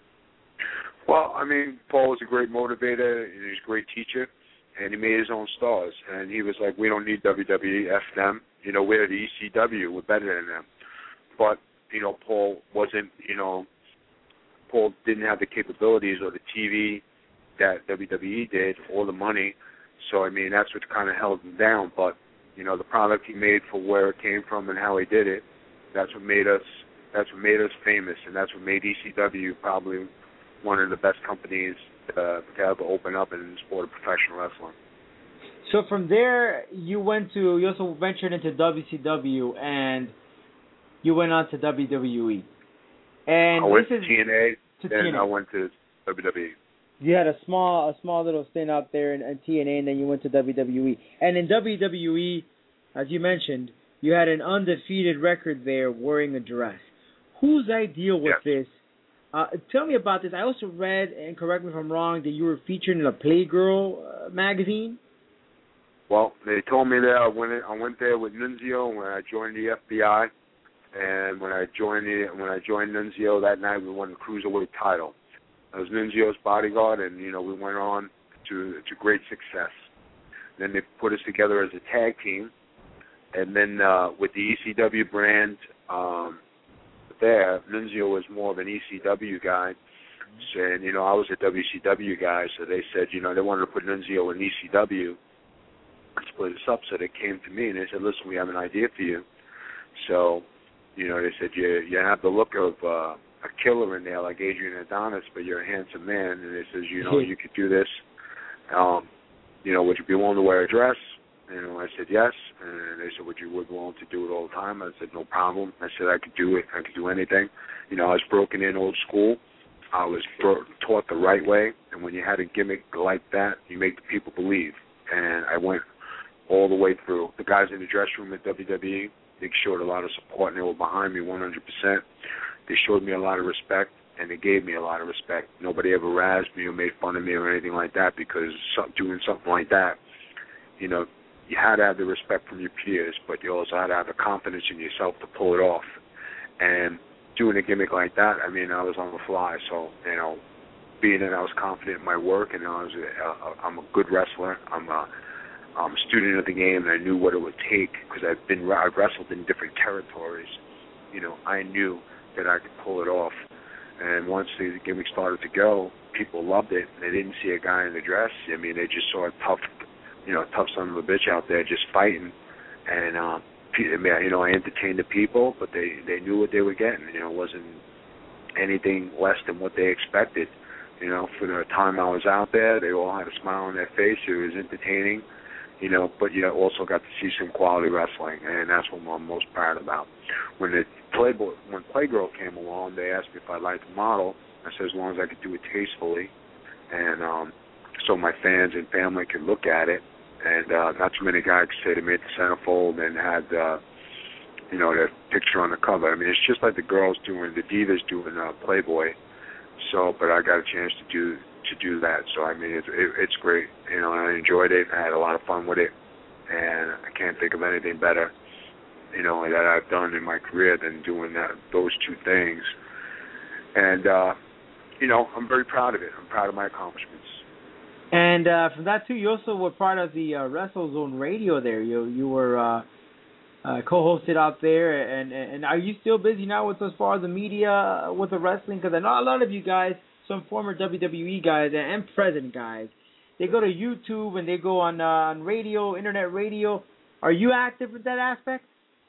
Well, I mean, Paul was a great motivator. He was a great teacher, and he made his own stars. And he was like, we don't need W W E, F them. You know, we're the E C W. We're better than them. But you know, Paul wasn't, you know, Paul didn't have the capabilities or the T V that W W E did or the money. So, I mean, that's what kind of held him down. But, you know, the product he made for where it came from and how he did it, that's what made us, that's what made us famous. And that's what made E C W probably one of the best companies uh, to ever open up in the sport of professional wrestling. So from there, you went to you also ventured into W C W and you went on to W W E. And I went this to is T N A, to then T N A. I went to W W E. You had a small a small little stint out there in, in T N A, and then you went to W W E. And in W W E, as you mentioned, you had an undefeated record there wearing a dress. Whose idea was Yes. this? Uh, tell me about this. I also read, and correct me if I'm wrong, that you were featured in a Playgirl uh, magazine. Well, they told me that I went in, I went there with Nunzio when I joined the F B I, and when I joined the, when I joined Nunzio that night, we won the cruiserweight title. I was Nunzio's bodyguard, and you know we went on to to great success. Then they put us together as a tag team, and then uh, with the E C W brand um, there, Nunzio was more of an E C W guy, so, and you know I was a W C W guy, so they said you know they wanted to put Nunzio in E C W. Split us up, so they came to me and they said, listen, we have an idea for you. So, you know, they said, you you have the look of uh, a killer in there like Adrian Adonis, but you're a handsome man. And they said, you know, you could do this. Um, you know, would you be willing to wear a dress? You know, I said, yes. And they said, would you be willing to do it all the time? I said, no problem. I said, I could do it. I could do anything. You know, I was broken in old school. I was bro- taught the right way. And when you had a gimmick like that, you make the people believe. And I went all the way through. The guys in the dress room at W W E, they showed a lot of support, and they were behind me one hundred percent. They showed me a lot of respect, and they gave me a lot of respect. Nobody ever razzed me or made fun of me or anything like that, because doing something like that, you know, you had to have the respect from your peers, but you also had to have the confidence in yourself to pull it off. And doing a gimmick like that, I mean, I was on the fly, so, you know, being that I was confident in my work, and I was a, I'm a good wrestler, I'm a I'm a student of the game, and I knew what it would take because I've been I've wrestled in different territories. You know, I knew that I could pull it off. And once the gimmick started to go, people loved it. They didn't see a guy in the dress. I mean, they just saw a tough, you know, tough son of a bitch out there just fighting. And uh, you know, I entertained the people, but they they knew what they were getting. You know, it wasn't anything less than what they expected. You know, for the time I was out there, they all had a smile on their face. It was entertaining. You know, but you also got to see some quality wrestling, and that's what I'm most proud about. When the Playboy, when Playgirl came along, they asked me if I liked the model. I said as long as I could do it tastefully, and um, so my fans and family could look at it. And uh, not too many guys could say they made the centerfold and had, uh, you know, their picture on the cover. I mean, it's just like the girls doing, the divas doing uh, Playboy. So, but I got a chance to do. to do that, so I mean it's it, it's great, you know. I enjoyed it. I had a lot of fun with it, and I can't think of anything better, you know, that I've done in my career than doing that those two things. And uh, you know, I'm very proud of it. I'm proud of my accomplishments. And uh, from that too, you also were part of the uh, WrestleZone Radio. There, you you were uh, uh, co-hosted out there, and and are you still busy now with as far as the media with the wrestling? Because I know a lot of you guys, some former W W E guys and present guys, they go to YouTube and they go on uh, on radio, internet radio. Are you active with that aspect?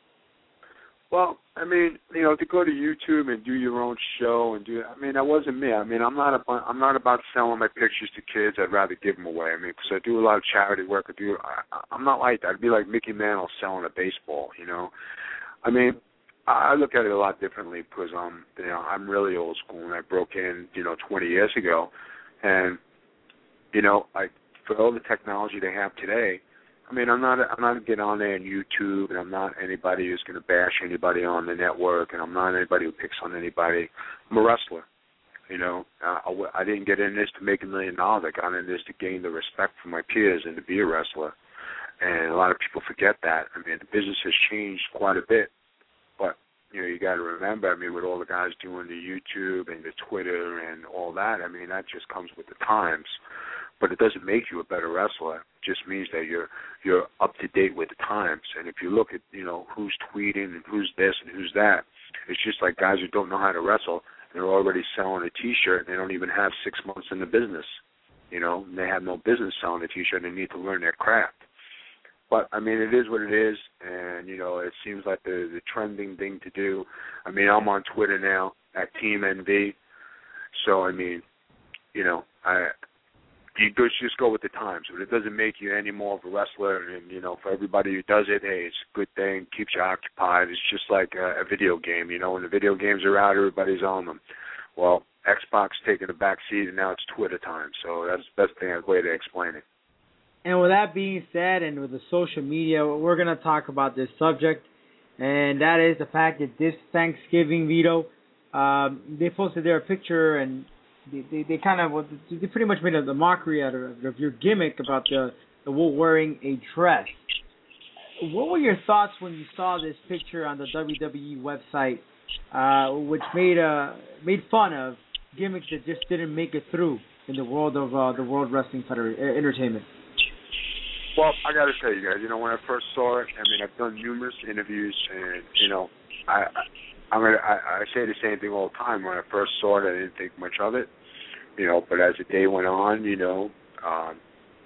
Well, I mean, you know, to go to YouTube and do your own show and do, I mean, that wasn't me. I mean, I'm not about, I'm not about selling my pictures to kids. I'd rather give them away. I mean, because I do a lot of charity work. I do. I, I'm not like that. I'd be like Mickey Mantle selling a baseball. You know, I mean, I look at it a lot differently because I'm, you know, I'm really old school and I broke in, you know, twenty years ago, and you know, I for all the technology they have today. I mean, I'm not I'm not getting on there on YouTube, and I'm not anybody who's going to bash anybody on the network, and I'm not anybody who picks on anybody. I'm a wrestler, you know. Uh, I, I didn't get in this to make a million dollars. I got in this to gain the respect from my peers and to be a wrestler. And a lot of people forget that. I mean, the business has changed quite a bit, but you know, you got to remember. I mean, with all the guys doing the YouTube and the Twitter and all that, I mean, that just comes with the times. But it doesn't make you a better wrestler. It just means that you're you're up to date with the times. And if you look at, you know, who's tweeting and who's this and who's that, it's just like guys who don't know how to wrestle and they're already selling a T-shirt and they don't even have six months in the business. You know, and they have no business selling a T-shirt and they need to learn their craft. But, I mean, it is what it is, and, you know, it seems like the, the trending thing to do. I mean, I'm on Twitter now at Team N V, so, I mean, you know, I... you just just go with the times, but it doesn't make you any more of a wrestler. And you know, for everybody who does it, hey, it's a good thing, keeps you occupied. It's just like a, a video game. You know, when the video games are out, everybody's on them. Well, Xbox taking a back seat, and now it's Twitter time. So that's the best thing, way to explain it. And with that being said, and with the social media, we're going to talk about this subject, and that is the fact that this Thanksgiving, Vito, um, they posted their picture, and they they, they kind of they pretty much made a, a mockery out of, of your gimmick about the the Wolf wearing a dress. What were your thoughts when you saw this picture on the W W E website, uh, which made uh made fun of gimmicks that just didn't make it through in the world of uh, the World Wrestling Federation Entertainment? Well, I got to tell you guys, you know, when I first saw it, I mean, I've done numerous interviews, and you know, I I, I, mean, I I say the same thing all the time. When I first saw it, I didn't think much of it, you know. But as the day went on, you know, um,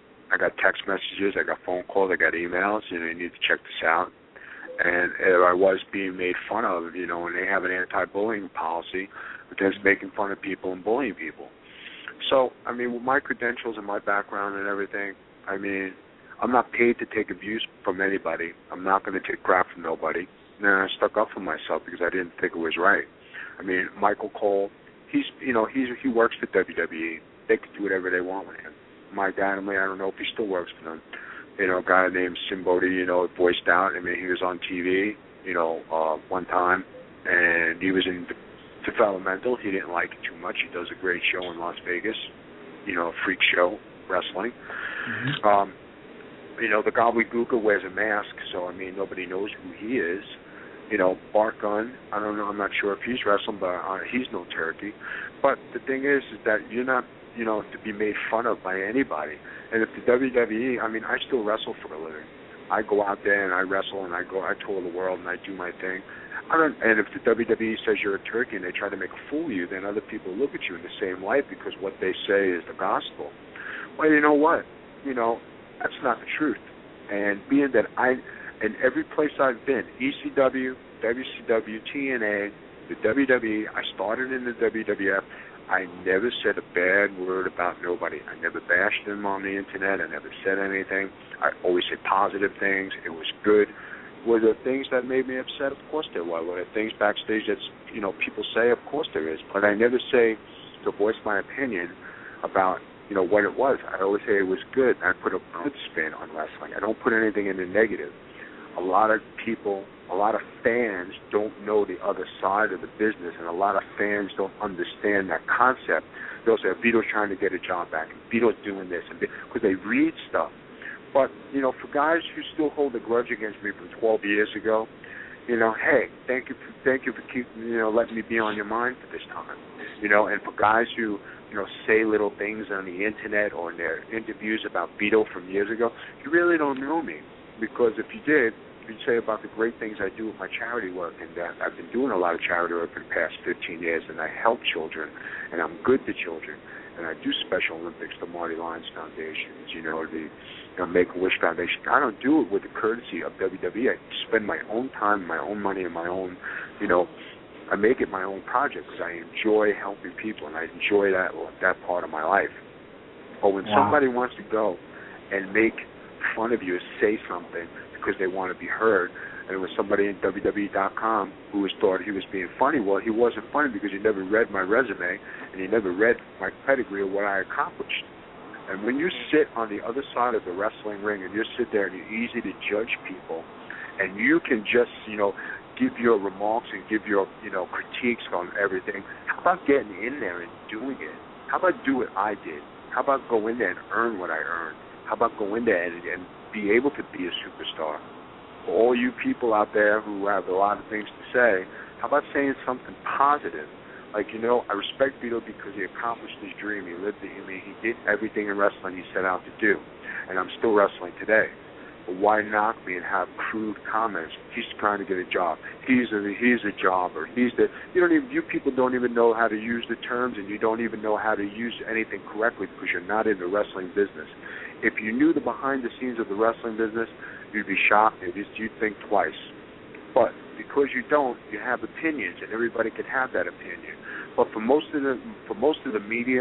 I got text messages, I got phone calls, I got emails. You know, you need to check this out. And I was being made fun of, you know, and they have an anti-bullying policy against making fun of people and bullying people. So, I mean, with my credentials and my background and everything, I mean, I'm not paid to take abuse from anybody. I'm not going to take crap from nobody. And I stuck up for myself because I didn't think it was right. I mean, Michael Cole, he's, you know, he's he works for W W E. They can do whatever they want with him. My guy, I mean, I don't know if he still works for them. You know, a guy named Simbodi, you know, voiced out. I mean, he was on T V, you know, uh, one time, and he was in developmental. He didn't like it too much. He does a great show in Las Vegas, you know, a freak show, wrestling. Mm-hmm. Um, you know, the Gobbledygooker wears a mask, so, I mean, nobody knows who he is. You know, Bart Gunn, I don't know, I'm not sure if he's wrestling, but uh, he's no turkey. But the thing is, is that you're not, you know, to be made fun of by anybody. And if the W W E, I mean, I still wrestle for a living. I go out there and I wrestle and I go, I tour the world and I do my thing. I don't, and if the W W E says you're a turkey and they try to make a fool of you, then other people look at you in the same light because what they say is the gospel. Well, you know what? You know, that's not the truth. And being that I, in every place I've been, E C W, W C W, T N A, the W W E, I started in the W W F, I never said a bad word about nobody. I never bashed them on the internet. I never said anything. I always said positive things. It was good. Were there things that made me upset? Of course there were. Were there things backstage that, you know, people say? Of course there is. But I never say to voice my opinion about, you know, what it was. I always say it was good. I put a good spin on wrestling. I don't put anything in the negative. A lot of people, a lot of fans don't know the other side of the business, and a lot of fans don't understand that concept. They'll say, Vito's trying to get a job back, and Vito's doing this, and because they read stuff. But, you know, for guys who still hold a grudge against me from twelve years ago, you know, hey, thank you for, thank you for keeping, you know, letting me be on your mind for this time. You know, and for guys who, you know, say little things on the internet or in their interviews about Vito from years ago, you really don't know me. Because if you did, you'd say about the great things I do with my charity work, and uh, I've been doing a lot of charity work for the past fifteen years, and I help children, and I'm good to children, and I do Special Olympics, the Marty Lyons Foundations, you know, the you know, Make-A-Wish Foundation. I don't do it with the courtesy of W W E. I spend my own time, my own money, and my own, you know, I make it my own project because I enjoy helping people, and I enjoy that that part of my life. But when wow. somebody wants to go and make fun of you or say something because they want to be heard, and it was somebody in W W E dot com who was thought he was being funny. Well, he wasn't funny because he never read my resume, and he never read my pedigree of what I accomplished. And when you sit on the other side of the wrestling ring and you sit there and you're easy to judge people, and you can just, you know, give your remarks and give your, you know, critiques on everything, how about getting in there and doing it? How about do what I did? How about go in there and earn what I earned? How about go in there and, and be able to be a superstar? For all you people out there who have a lot of things to say, how about saying something positive? Like, you know, I respect Vito because he accomplished his dream. He lived it. I mean, he did everything in wrestling he set out to do, and I'm still wrestling today. But why knock me and have crude comments? He's trying to get a job. He's a he's a jobber. He's the you don't even you people don't even know how to use the terms, and you don't even know how to use anything correctly because you're not in the wrestling business. If you knew the behind the scenes of the wrestling business, you'd be shocked. You'd think twice. But because you don't, you have opinions, and everybody can have that opinion. But for most of the for most of the media, for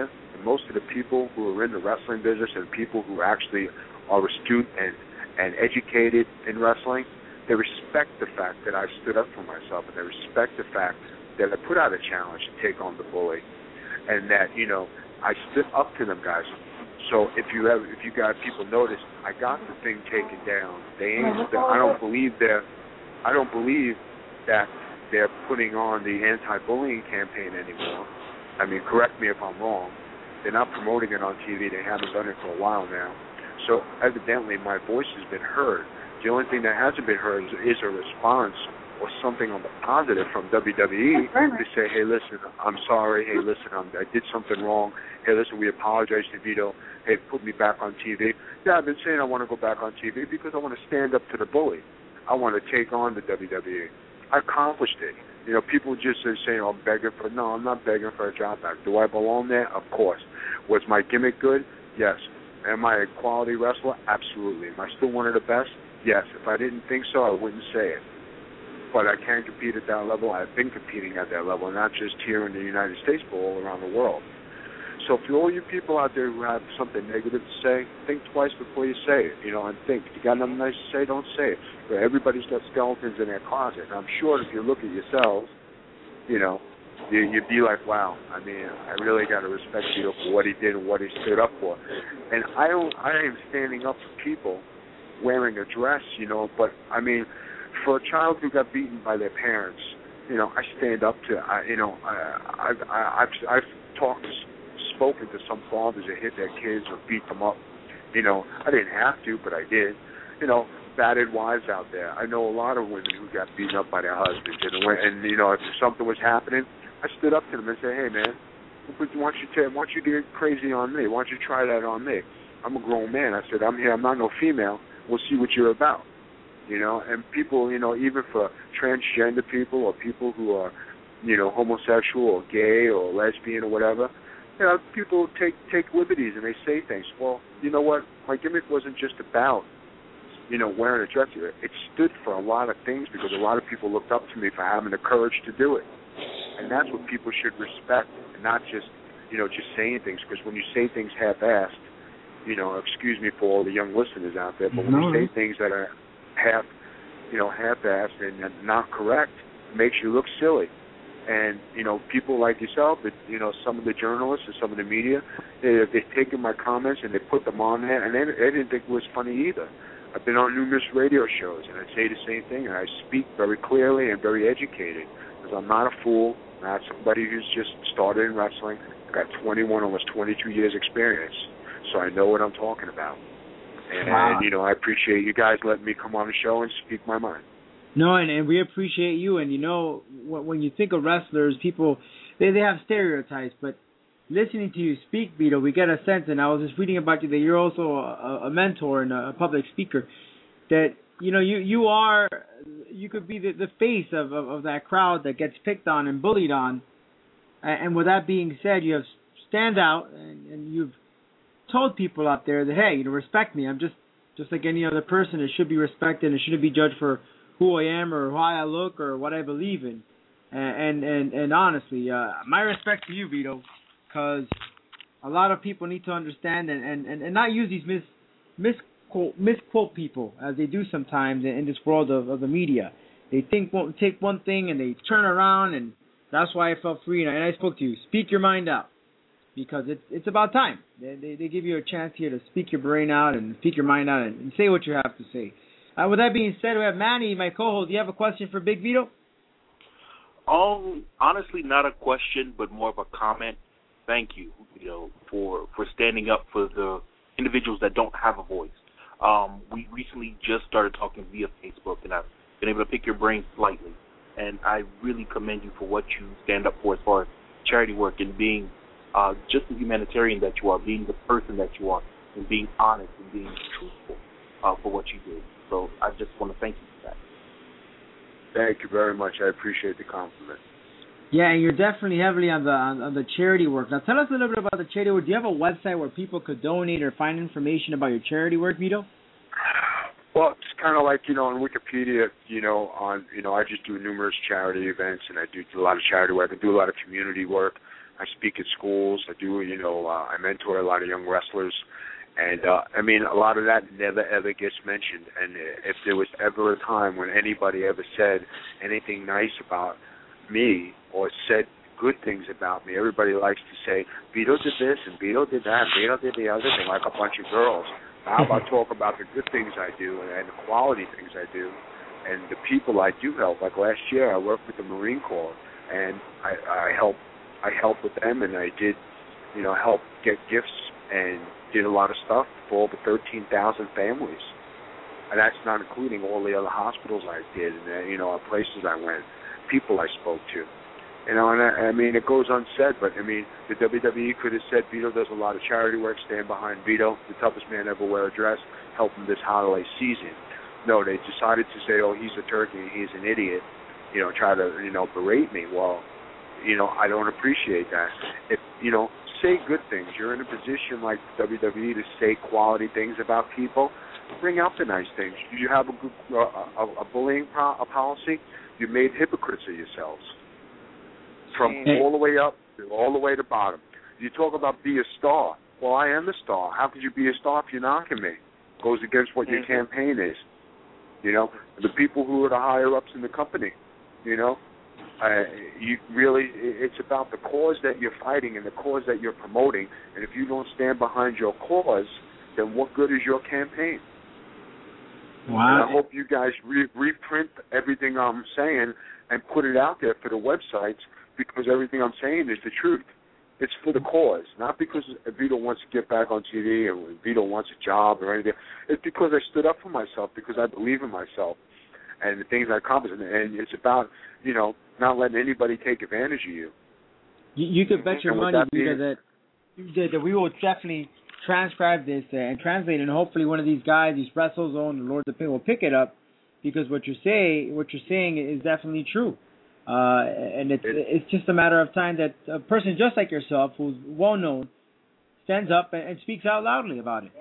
most of the people who are in the wrestling business and people who actually are astute and, and educated in wrestling, they respect the fact that I stood up for myself, and they respect the fact that I put out a challenge to take on the bully, and that, you know, I stood up to them guys. So if you have, if you got people notice, I got the thing taken down. They ain't. I don't believe they're. I don't believe that they're putting on the anti-bullying campaign anymore. I mean, correct me if I'm wrong. They're not promoting it on T V. They haven't done it for a while now. So evidently, my voice has been heard. The only thing that hasn't been heard is, is a response or something on the positive from W W E to say, hey, listen, I'm sorry. Hey, listen, I'm, I did something wrong. Hey, listen, we apologize to Vito. Hey, put me back on T V. Yeah, I've been saying I want to go back on T V because I want to stand up to the bully. I want to take on the W W E. I accomplished it. You know, people just are saying, oh, I'm begging for, no, I'm not begging for a job back. Do I belong there? Of course. Was my gimmick good? Yes. Am I a quality wrestler? Absolutely. Am I still one of the best? Yes. If I didn't think so, I wouldn't say it. But I can compete at that level. I've been competing at that level, not just here in the United States, but all around the world. So for all you people out there who have something negative to say, think twice before you say it, you know, and think. If you got nothing nice to say, don't say it. But everybody's got skeletons in their closet. And I'm sure if you look at yourselves, you know, you, you'd be like, wow, I mean, I really got to respect Vito for what he did and what he stood up for. And I don't, I am standing up for people wearing a dress, you know, but, I mean, for a child who got beaten by their parents, you know, I stand up to, I, you know, I, I've, I've, I've talked, spoken to some fathers that hit their kids or beat them up. You know, I didn't have to, but I did. You know, battered wives out there. I know a lot of women who got beaten up by their husbands. And, and you know, if something was happening, I stood up to them and said, hey, man, why don't you, tell, why don't you get crazy on me? Why don't you try that on me? I'm a grown man. I said, I'm here. I'm not no female. We'll see what you're about. You know, and people, you know, even for transgender people or people who are, you know, homosexual or gay or lesbian or whatever, you know, people take take liberties and they say things. Well, you know what? My gimmick wasn't just about, you know, wearing a dress. It stood for a lot of things because a lot of people looked up to me for having the courage to do it. And that's what people should respect and not just, you know, just saying things. Because when you say things half-assed, you know, excuse me for all the young listeners out there, but when no. you say things that are half, you know, half-assed and not correct, it makes you look silly. And, you know, people like yourself, you know, some of the journalists and some of the media, they, they've taken my comments and they put them on there, and they, they didn't think it was funny either. I've been on numerous radio shows, and I say the same thing, and I speak very clearly and very educated, because I'm not a fool. I'm not somebody who's just started in wrestling. I got twenty-one, almost twenty-two years experience, so I know what I'm talking about. And, wow. you know, I appreciate you guys letting me come on the show and speak my mind. No, and, and we appreciate you. And, you know, when you think of wrestlers, people, they, they have stereotypes. But listening to you speak, Vito, we get a sense, and I was just reading about you, that you're also a, a mentor and a public speaker, that, you know, you, you are, you could be the, the face of, of, of that crowd that gets picked on and bullied on. And with that being said, you have stand out, and, and you've told people out there that, hey, you know, respect me. I'm just, just like any other person. It should be respected. It shouldn't be judged for who I am or how I look or what I believe in. And and, and, and honestly, uh, my respect to you, Vito, because a lot of people need to understand and, and, and, and not use these mis, misquote, misquote people as they do sometimes in, in this world of, of the media. They think take one thing and they turn around, and that's why I felt free. And I, and I spoke to you. Speak your mind out, because it's it's about time. They, they they give you a chance here to speak your brain out and speak your mind out and, and say what you have to say. Uh, with that being said, we have Manny, my co-host. Do you have a question for Big Vito? Um, honestly, not a question, but more of a comment. Thank you, you know, for, for standing up for the individuals that don't have a voice. Um, we recently just started talking via Facebook, and I've been able to pick your brain slightly. And I really commend you for what you stand up for as far as charity work and being uh, just the humanitarian that you are, being the person that you are, and being honest and being truthful uh, for what you do. So I just want to thank you for that. Thank you very much. I appreciate the compliment. Yeah, and you're definitely heavily on the on, on the charity work. Now, tell us a little bit about the charity work. Do you have a website where people could donate or find information about your charity work, Vito? Well, it's kind of like, you know, on Wikipedia, you know, on, you know, I just do numerous charity events, and I do a lot of charity work. I do a lot of community work. I speak at schools. I do, you know, uh, I mentor a lot of young wrestlers. And, uh, I mean, a lot of that never, ever gets mentioned. And if there was ever a time when anybody ever said anything nice about me or said good things about me, everybody likes to say, Vito did this and Vito did that, Vito did the other thing, like a bunch of girls. How about talk about the good things I do and, and the quality things I do and the people I do help? Like last year, I worked with the Marine Corps, and I, I helped I helped with them, and I did, you know, help get gifts and did a lot of stuff for over thirteen thousand families. And that's not including all the other hospitals I did and, uh, you know, places I went, people I spoke to. You know, and I, I mean, it goes unsaid, but, I mean, the W W E could have said Vito does a lot of charity work, stand behind Vito, the toughest man ever wear a dress, help him this holiday season. No, they decided to say, oh, he's a turkey, he's an idiot, you know, try to, you know, berate me. Well, you know, I don't appreciate that. If, you know, say good things. You're in a position like W W E to say quality things about people. Bring out the nice things. You have a, good, uh, a, a bullying pro- a policy, you made hypocrites of yourselves. From hey. all the way up to all the way to bottom. You talk about be a star. Well, I am a star. How could you be a star if you're knocking me? Goes against what your mm-hmm. campaign is. You know, the people who are the higher ups in the company. You know, uh, you really, it's about the cause that you're fighting and the cause that you're promoting. And if you don't stand behind your cause, then what good is your campaign? Wow. And I hope you guys re- reprint everything I'm saying and put it out there for the websites, because everything I'm saying is the truth. It's for the cause, not because Vito wants to get back on T V or Vito wants a job or anything. It's because I stood up for myself, because I believe in myself and the things I accomplish. And it's about, you know, not letting anybody take advantage of you. You, you could bet your and money, that, Vito, being, that, that we will definitely transcribe this uh, and translate it, and hopefully one of these guys, these WrestleZone, the Lord of the Pit, will pick it up, because what you're say, what you're saying is definitely true. Uh, and it's it's just a matter of time that a person just like yourself, who's well known, stands up and, and speaks out loudly about it.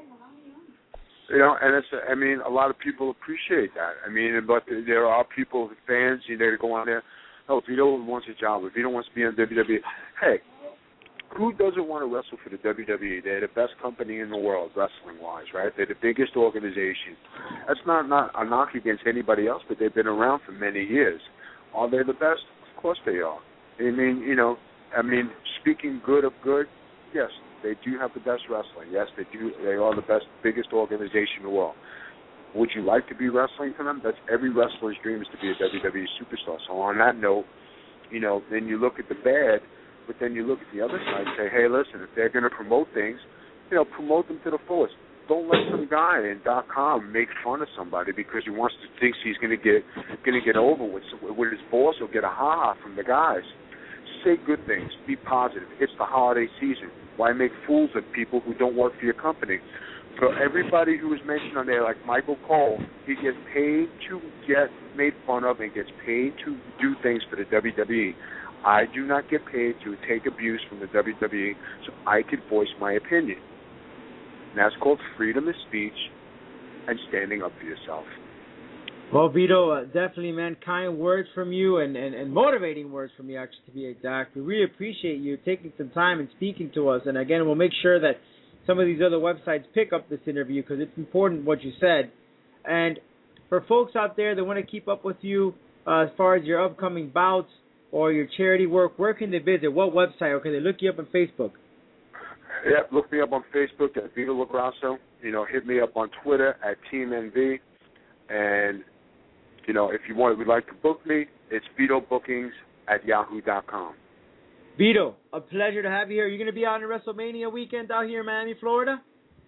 You know, and it's I mean, a lot of people appreciate that. I mean, but there are people, fans, you know, to go on there. Oh, if Vito wants a job, if Vito wants to be on W W E, hey, who doesn't want to wrestle for the W W E? They're the best company in the world, wrestling-wise, right? They're the biggest organization. That's not, not a knock against anybody else, but they've been around for many years. Are they the best? Of course they are. I mean, you know, I mean, speaking good of good, yes, they do have the best wrestling. Yes, they do. They are the best, biggest organization in the world. Would you like to be wrestling for them? That's every wrestler's dream, is to be a W W E superstar. So on that note, you know, then you look at the bad, but then you look at the other side and say, hey, listen, if they're going to promote things, you know, promote them to the fullest. Don't let some guy in dot com make fun of somebody because he wants to thinks he's going to get going to get over with with his boss or get a ha ha from the guys. Say good things. Be positive. It's the holiday season. Why make fools of people who don't work for your company? For everybody who was mentioned on there, like Michael Cole, he gets paid to get made fun of and gets paid to do things for the W W E. I do not get paid to take abuse from the W W E, so I could voice my opinion. And that's called freedom of speech and standing up for yourself. Well, Vito, uh, definitely, man, kind words from you and, and, and motivating words from you, actually, to be exact. We really appreciate you taking some time and speaking to us. And, again, we'll make sure that some of these other websites pick up this interview because it's important what you said. And for folks out there that want to keep up with you uh, as far as your upcoming bouts or your charity work, where can they visit? What website? Or can they look you up on Facebook? Yeah, look me up on Facebook at Vito LoGrasso. You know, hit me up on Twitter at Team N V. And, you know, if you want, would like to book me, it's Vito Bookings at yahoo dot com. Vito, a pleasure to have you here. You're going to be out in WrestleMania weekend out here in Miami, Florida?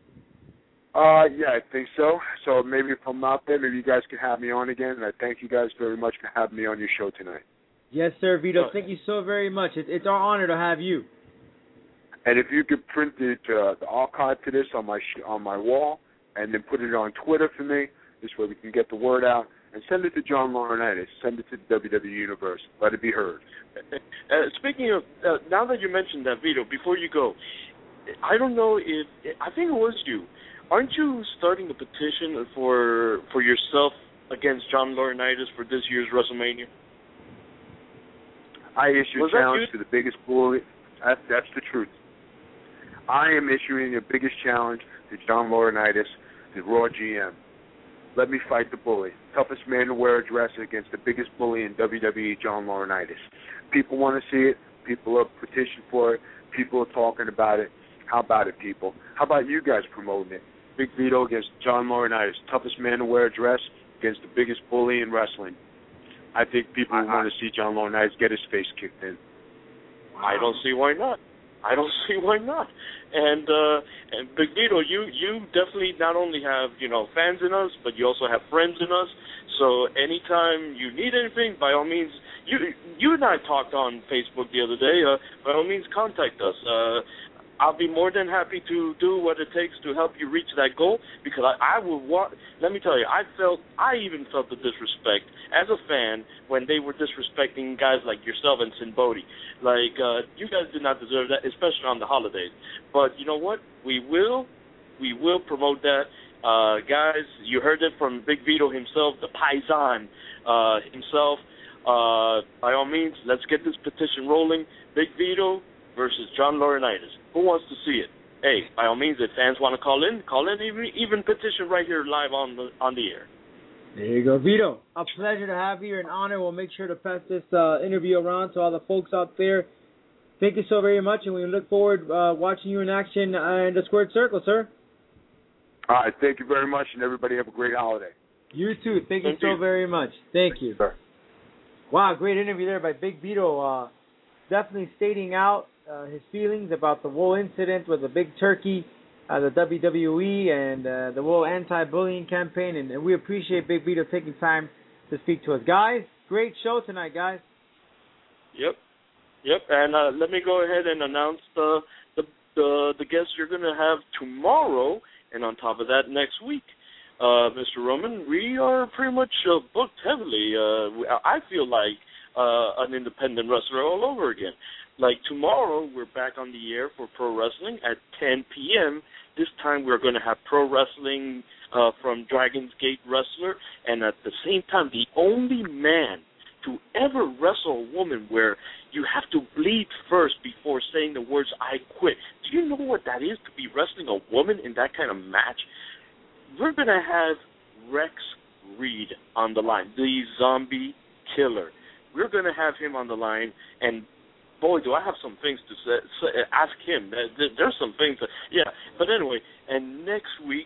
Uh, yeah, I think so. So maybe if I'm out there, maybe you guys can have me on again. And I thank you guys very much for having me on your show tonight. Yes, sir, Vito. Thank you so very much. It, it's our honor to have you. And if you could print the, uh, the archive to this on my sh- on my wall and then put it on Twitter for me, this way we can get the word out. And send it to John Laurinaitis. Send it to the W W E Universe. Let it be heard. Uh, speaking of, uh, now that you mentioned that, Vito, before you go, I don't know if, I think it was you. aren't you starting a petition for for yourself against John Laurinaitis for this year's WrestleMania? I issue Was a challenge to the biggest bully. That, that's the truth. I am issuing the biggest challenge to John Laurinaitis, the Raw G M. Let me fight the bully. Toughest man to wear a dress against the biggest bully in W W E, John Laurinaitis. People want to see it. People are petitioning for it. People are talking about it. How about it, people? How about you guys promoting it? Big Vito against John Laurinaitis, toughest man to wear a dress against the biggest bully in wrestling. I think people I, want to see John Laurinaitis get his face kicked in. I don't see why not. I don't see why not. And uh, and Big Vito, you you definitely not only have, you know, fans in us, but you also have friends in us. So anytime you need anything, by all means, you you and I talked on Facebook the other day. Uh, by all means, contact us. Uh, I'll be more than happy to do what it takes to help you reach that goal, because I, I will want, let me tell you, I felt, I even felt the disrespect as a fan when they were disrespecting guys like yourself and Sin Bodhi. Like, uh, you guys did not deserve that, especially on the holidays. But you know what? We will, we will promote that. Uh, guys, you heard it from Big Vito himself, the Paisan uh, himself. Uh, by all means, let's get this petition rolling. Big Vito versus John Laurinaitis. Who wants to see it? Hey, by all means, if fans want to call in, call in, even, even petition right here live on the on the air. There you go, Vito. A pleasure to have you. An honor. We'll make sure to pass this uh, interview around to all the folks out there. Thank you so very much, and we look forward uh, watching you in action uh, in the Squared Circle, sir. All right, thank you very much, and everybody have a great holiday. You too. Thank, Thank you so you. very much. Thank, Thank you. Sir. Wow, great interview there by Big Vito. Uh, definitely stating out Uh, his feelings about the whole incident with the big turkey, uh, the W W E, and uh, the whole anti-bullying campaign, and, and we appreciate Big Vito taking time to speak to us. Guys, great show tonight, guys. Yep, yep, and uh, let me go ahead and announce the the the, the guests you're going to have tomorrow, and on top of that, next week. Uh, Mister Roman, we are pretty much uh, booked heavily. Uh, I feel like uh, an independent wrestler all over again. Like tomorrow, we're back on the air for Pro Wrestling at ten p.m. This time, we're going to have Pro Wrestling uh, from Dragon's Gate Wrestler, and at the same time, the only man to ever wrestle a woman where you have to bleed first before saying the words "I quit." Do you know what that is, to be wrestling a woman in that kind of match? We're going to have Rex Reed on the line, the zombie killer. We're going to have him on the line, and boy, do I have some things to say, say, ask him. There's some things. That, yeah, but anyway, and next week,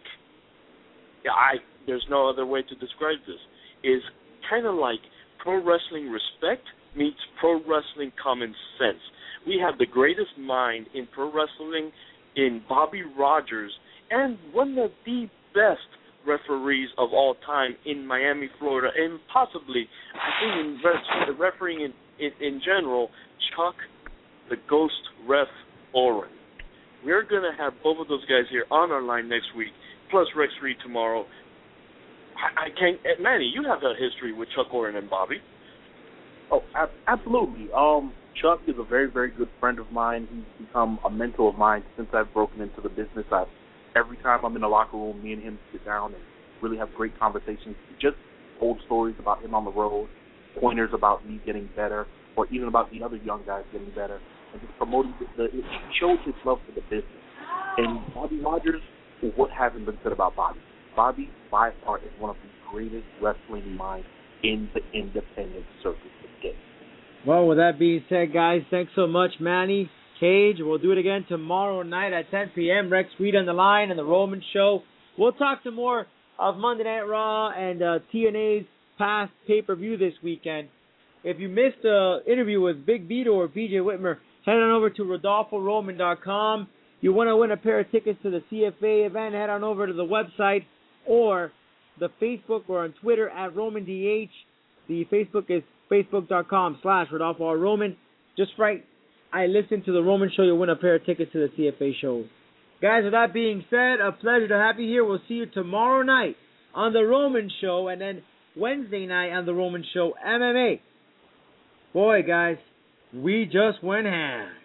I there's no other way to describe this, is kind of like Pro Wrestling Respect meets Pro Wrestling Common Sense. We have the greatest mind in pro wrestling in Bobby Rogers, and one of the best referees of all time in Miami, Florida, and possibly, I think, in ref- refereeing in, in, in general, Chuck, the Ghost Ref Oren. We're going to have both of those guys here on our line next week, plus Rex Reed tomorrow. I, I can't, Manny, you have a history with Chuck Oren and Bobby. Oh, ab- absolutely. Um, Chuck is a very, very good friend of mine. He's become a mentor of mine since I've broken into the business. I've, every time I'm in the locker room, me and him sit down and really have great conversations, just old stories about him on the road, pointers about me getting better, or even about the other young guys getting better, and just promoting the, the it shows his love for the business. And Bobby Rogers, what hasn't been said about Bobby? Bobby, by far, is one of the greatest wrestling minds in the independent circuit today. Well, with that being said, guys, thanks so much, Manny, Cage. We'll do it again tomorrow night at ten p.m. Rex Reed on the line and the Roman Show. We'll talk some more of Monday Night Raw and uh, T N A's past pay-per-view this weekend. If you missed the interview with Big Vito or B J Whitmer, head on over to Rodolfo Roman dot com. You want to win a pair of tickets to the C F A event, head on over to the website or the Facebook or on Twitter at Roman D H. The Facebook is facebook.com slash Rodolfo R. Roman. Just right, I listened to the Roman Show. You'll win a pair of tickets to the C F A show. Guys, with that being said, a pleasure to have you here. We'll see you tomorrow night on the Roman Show, and then Wednesday night on the Roman Show M M A. Boy, guys, we just went ham.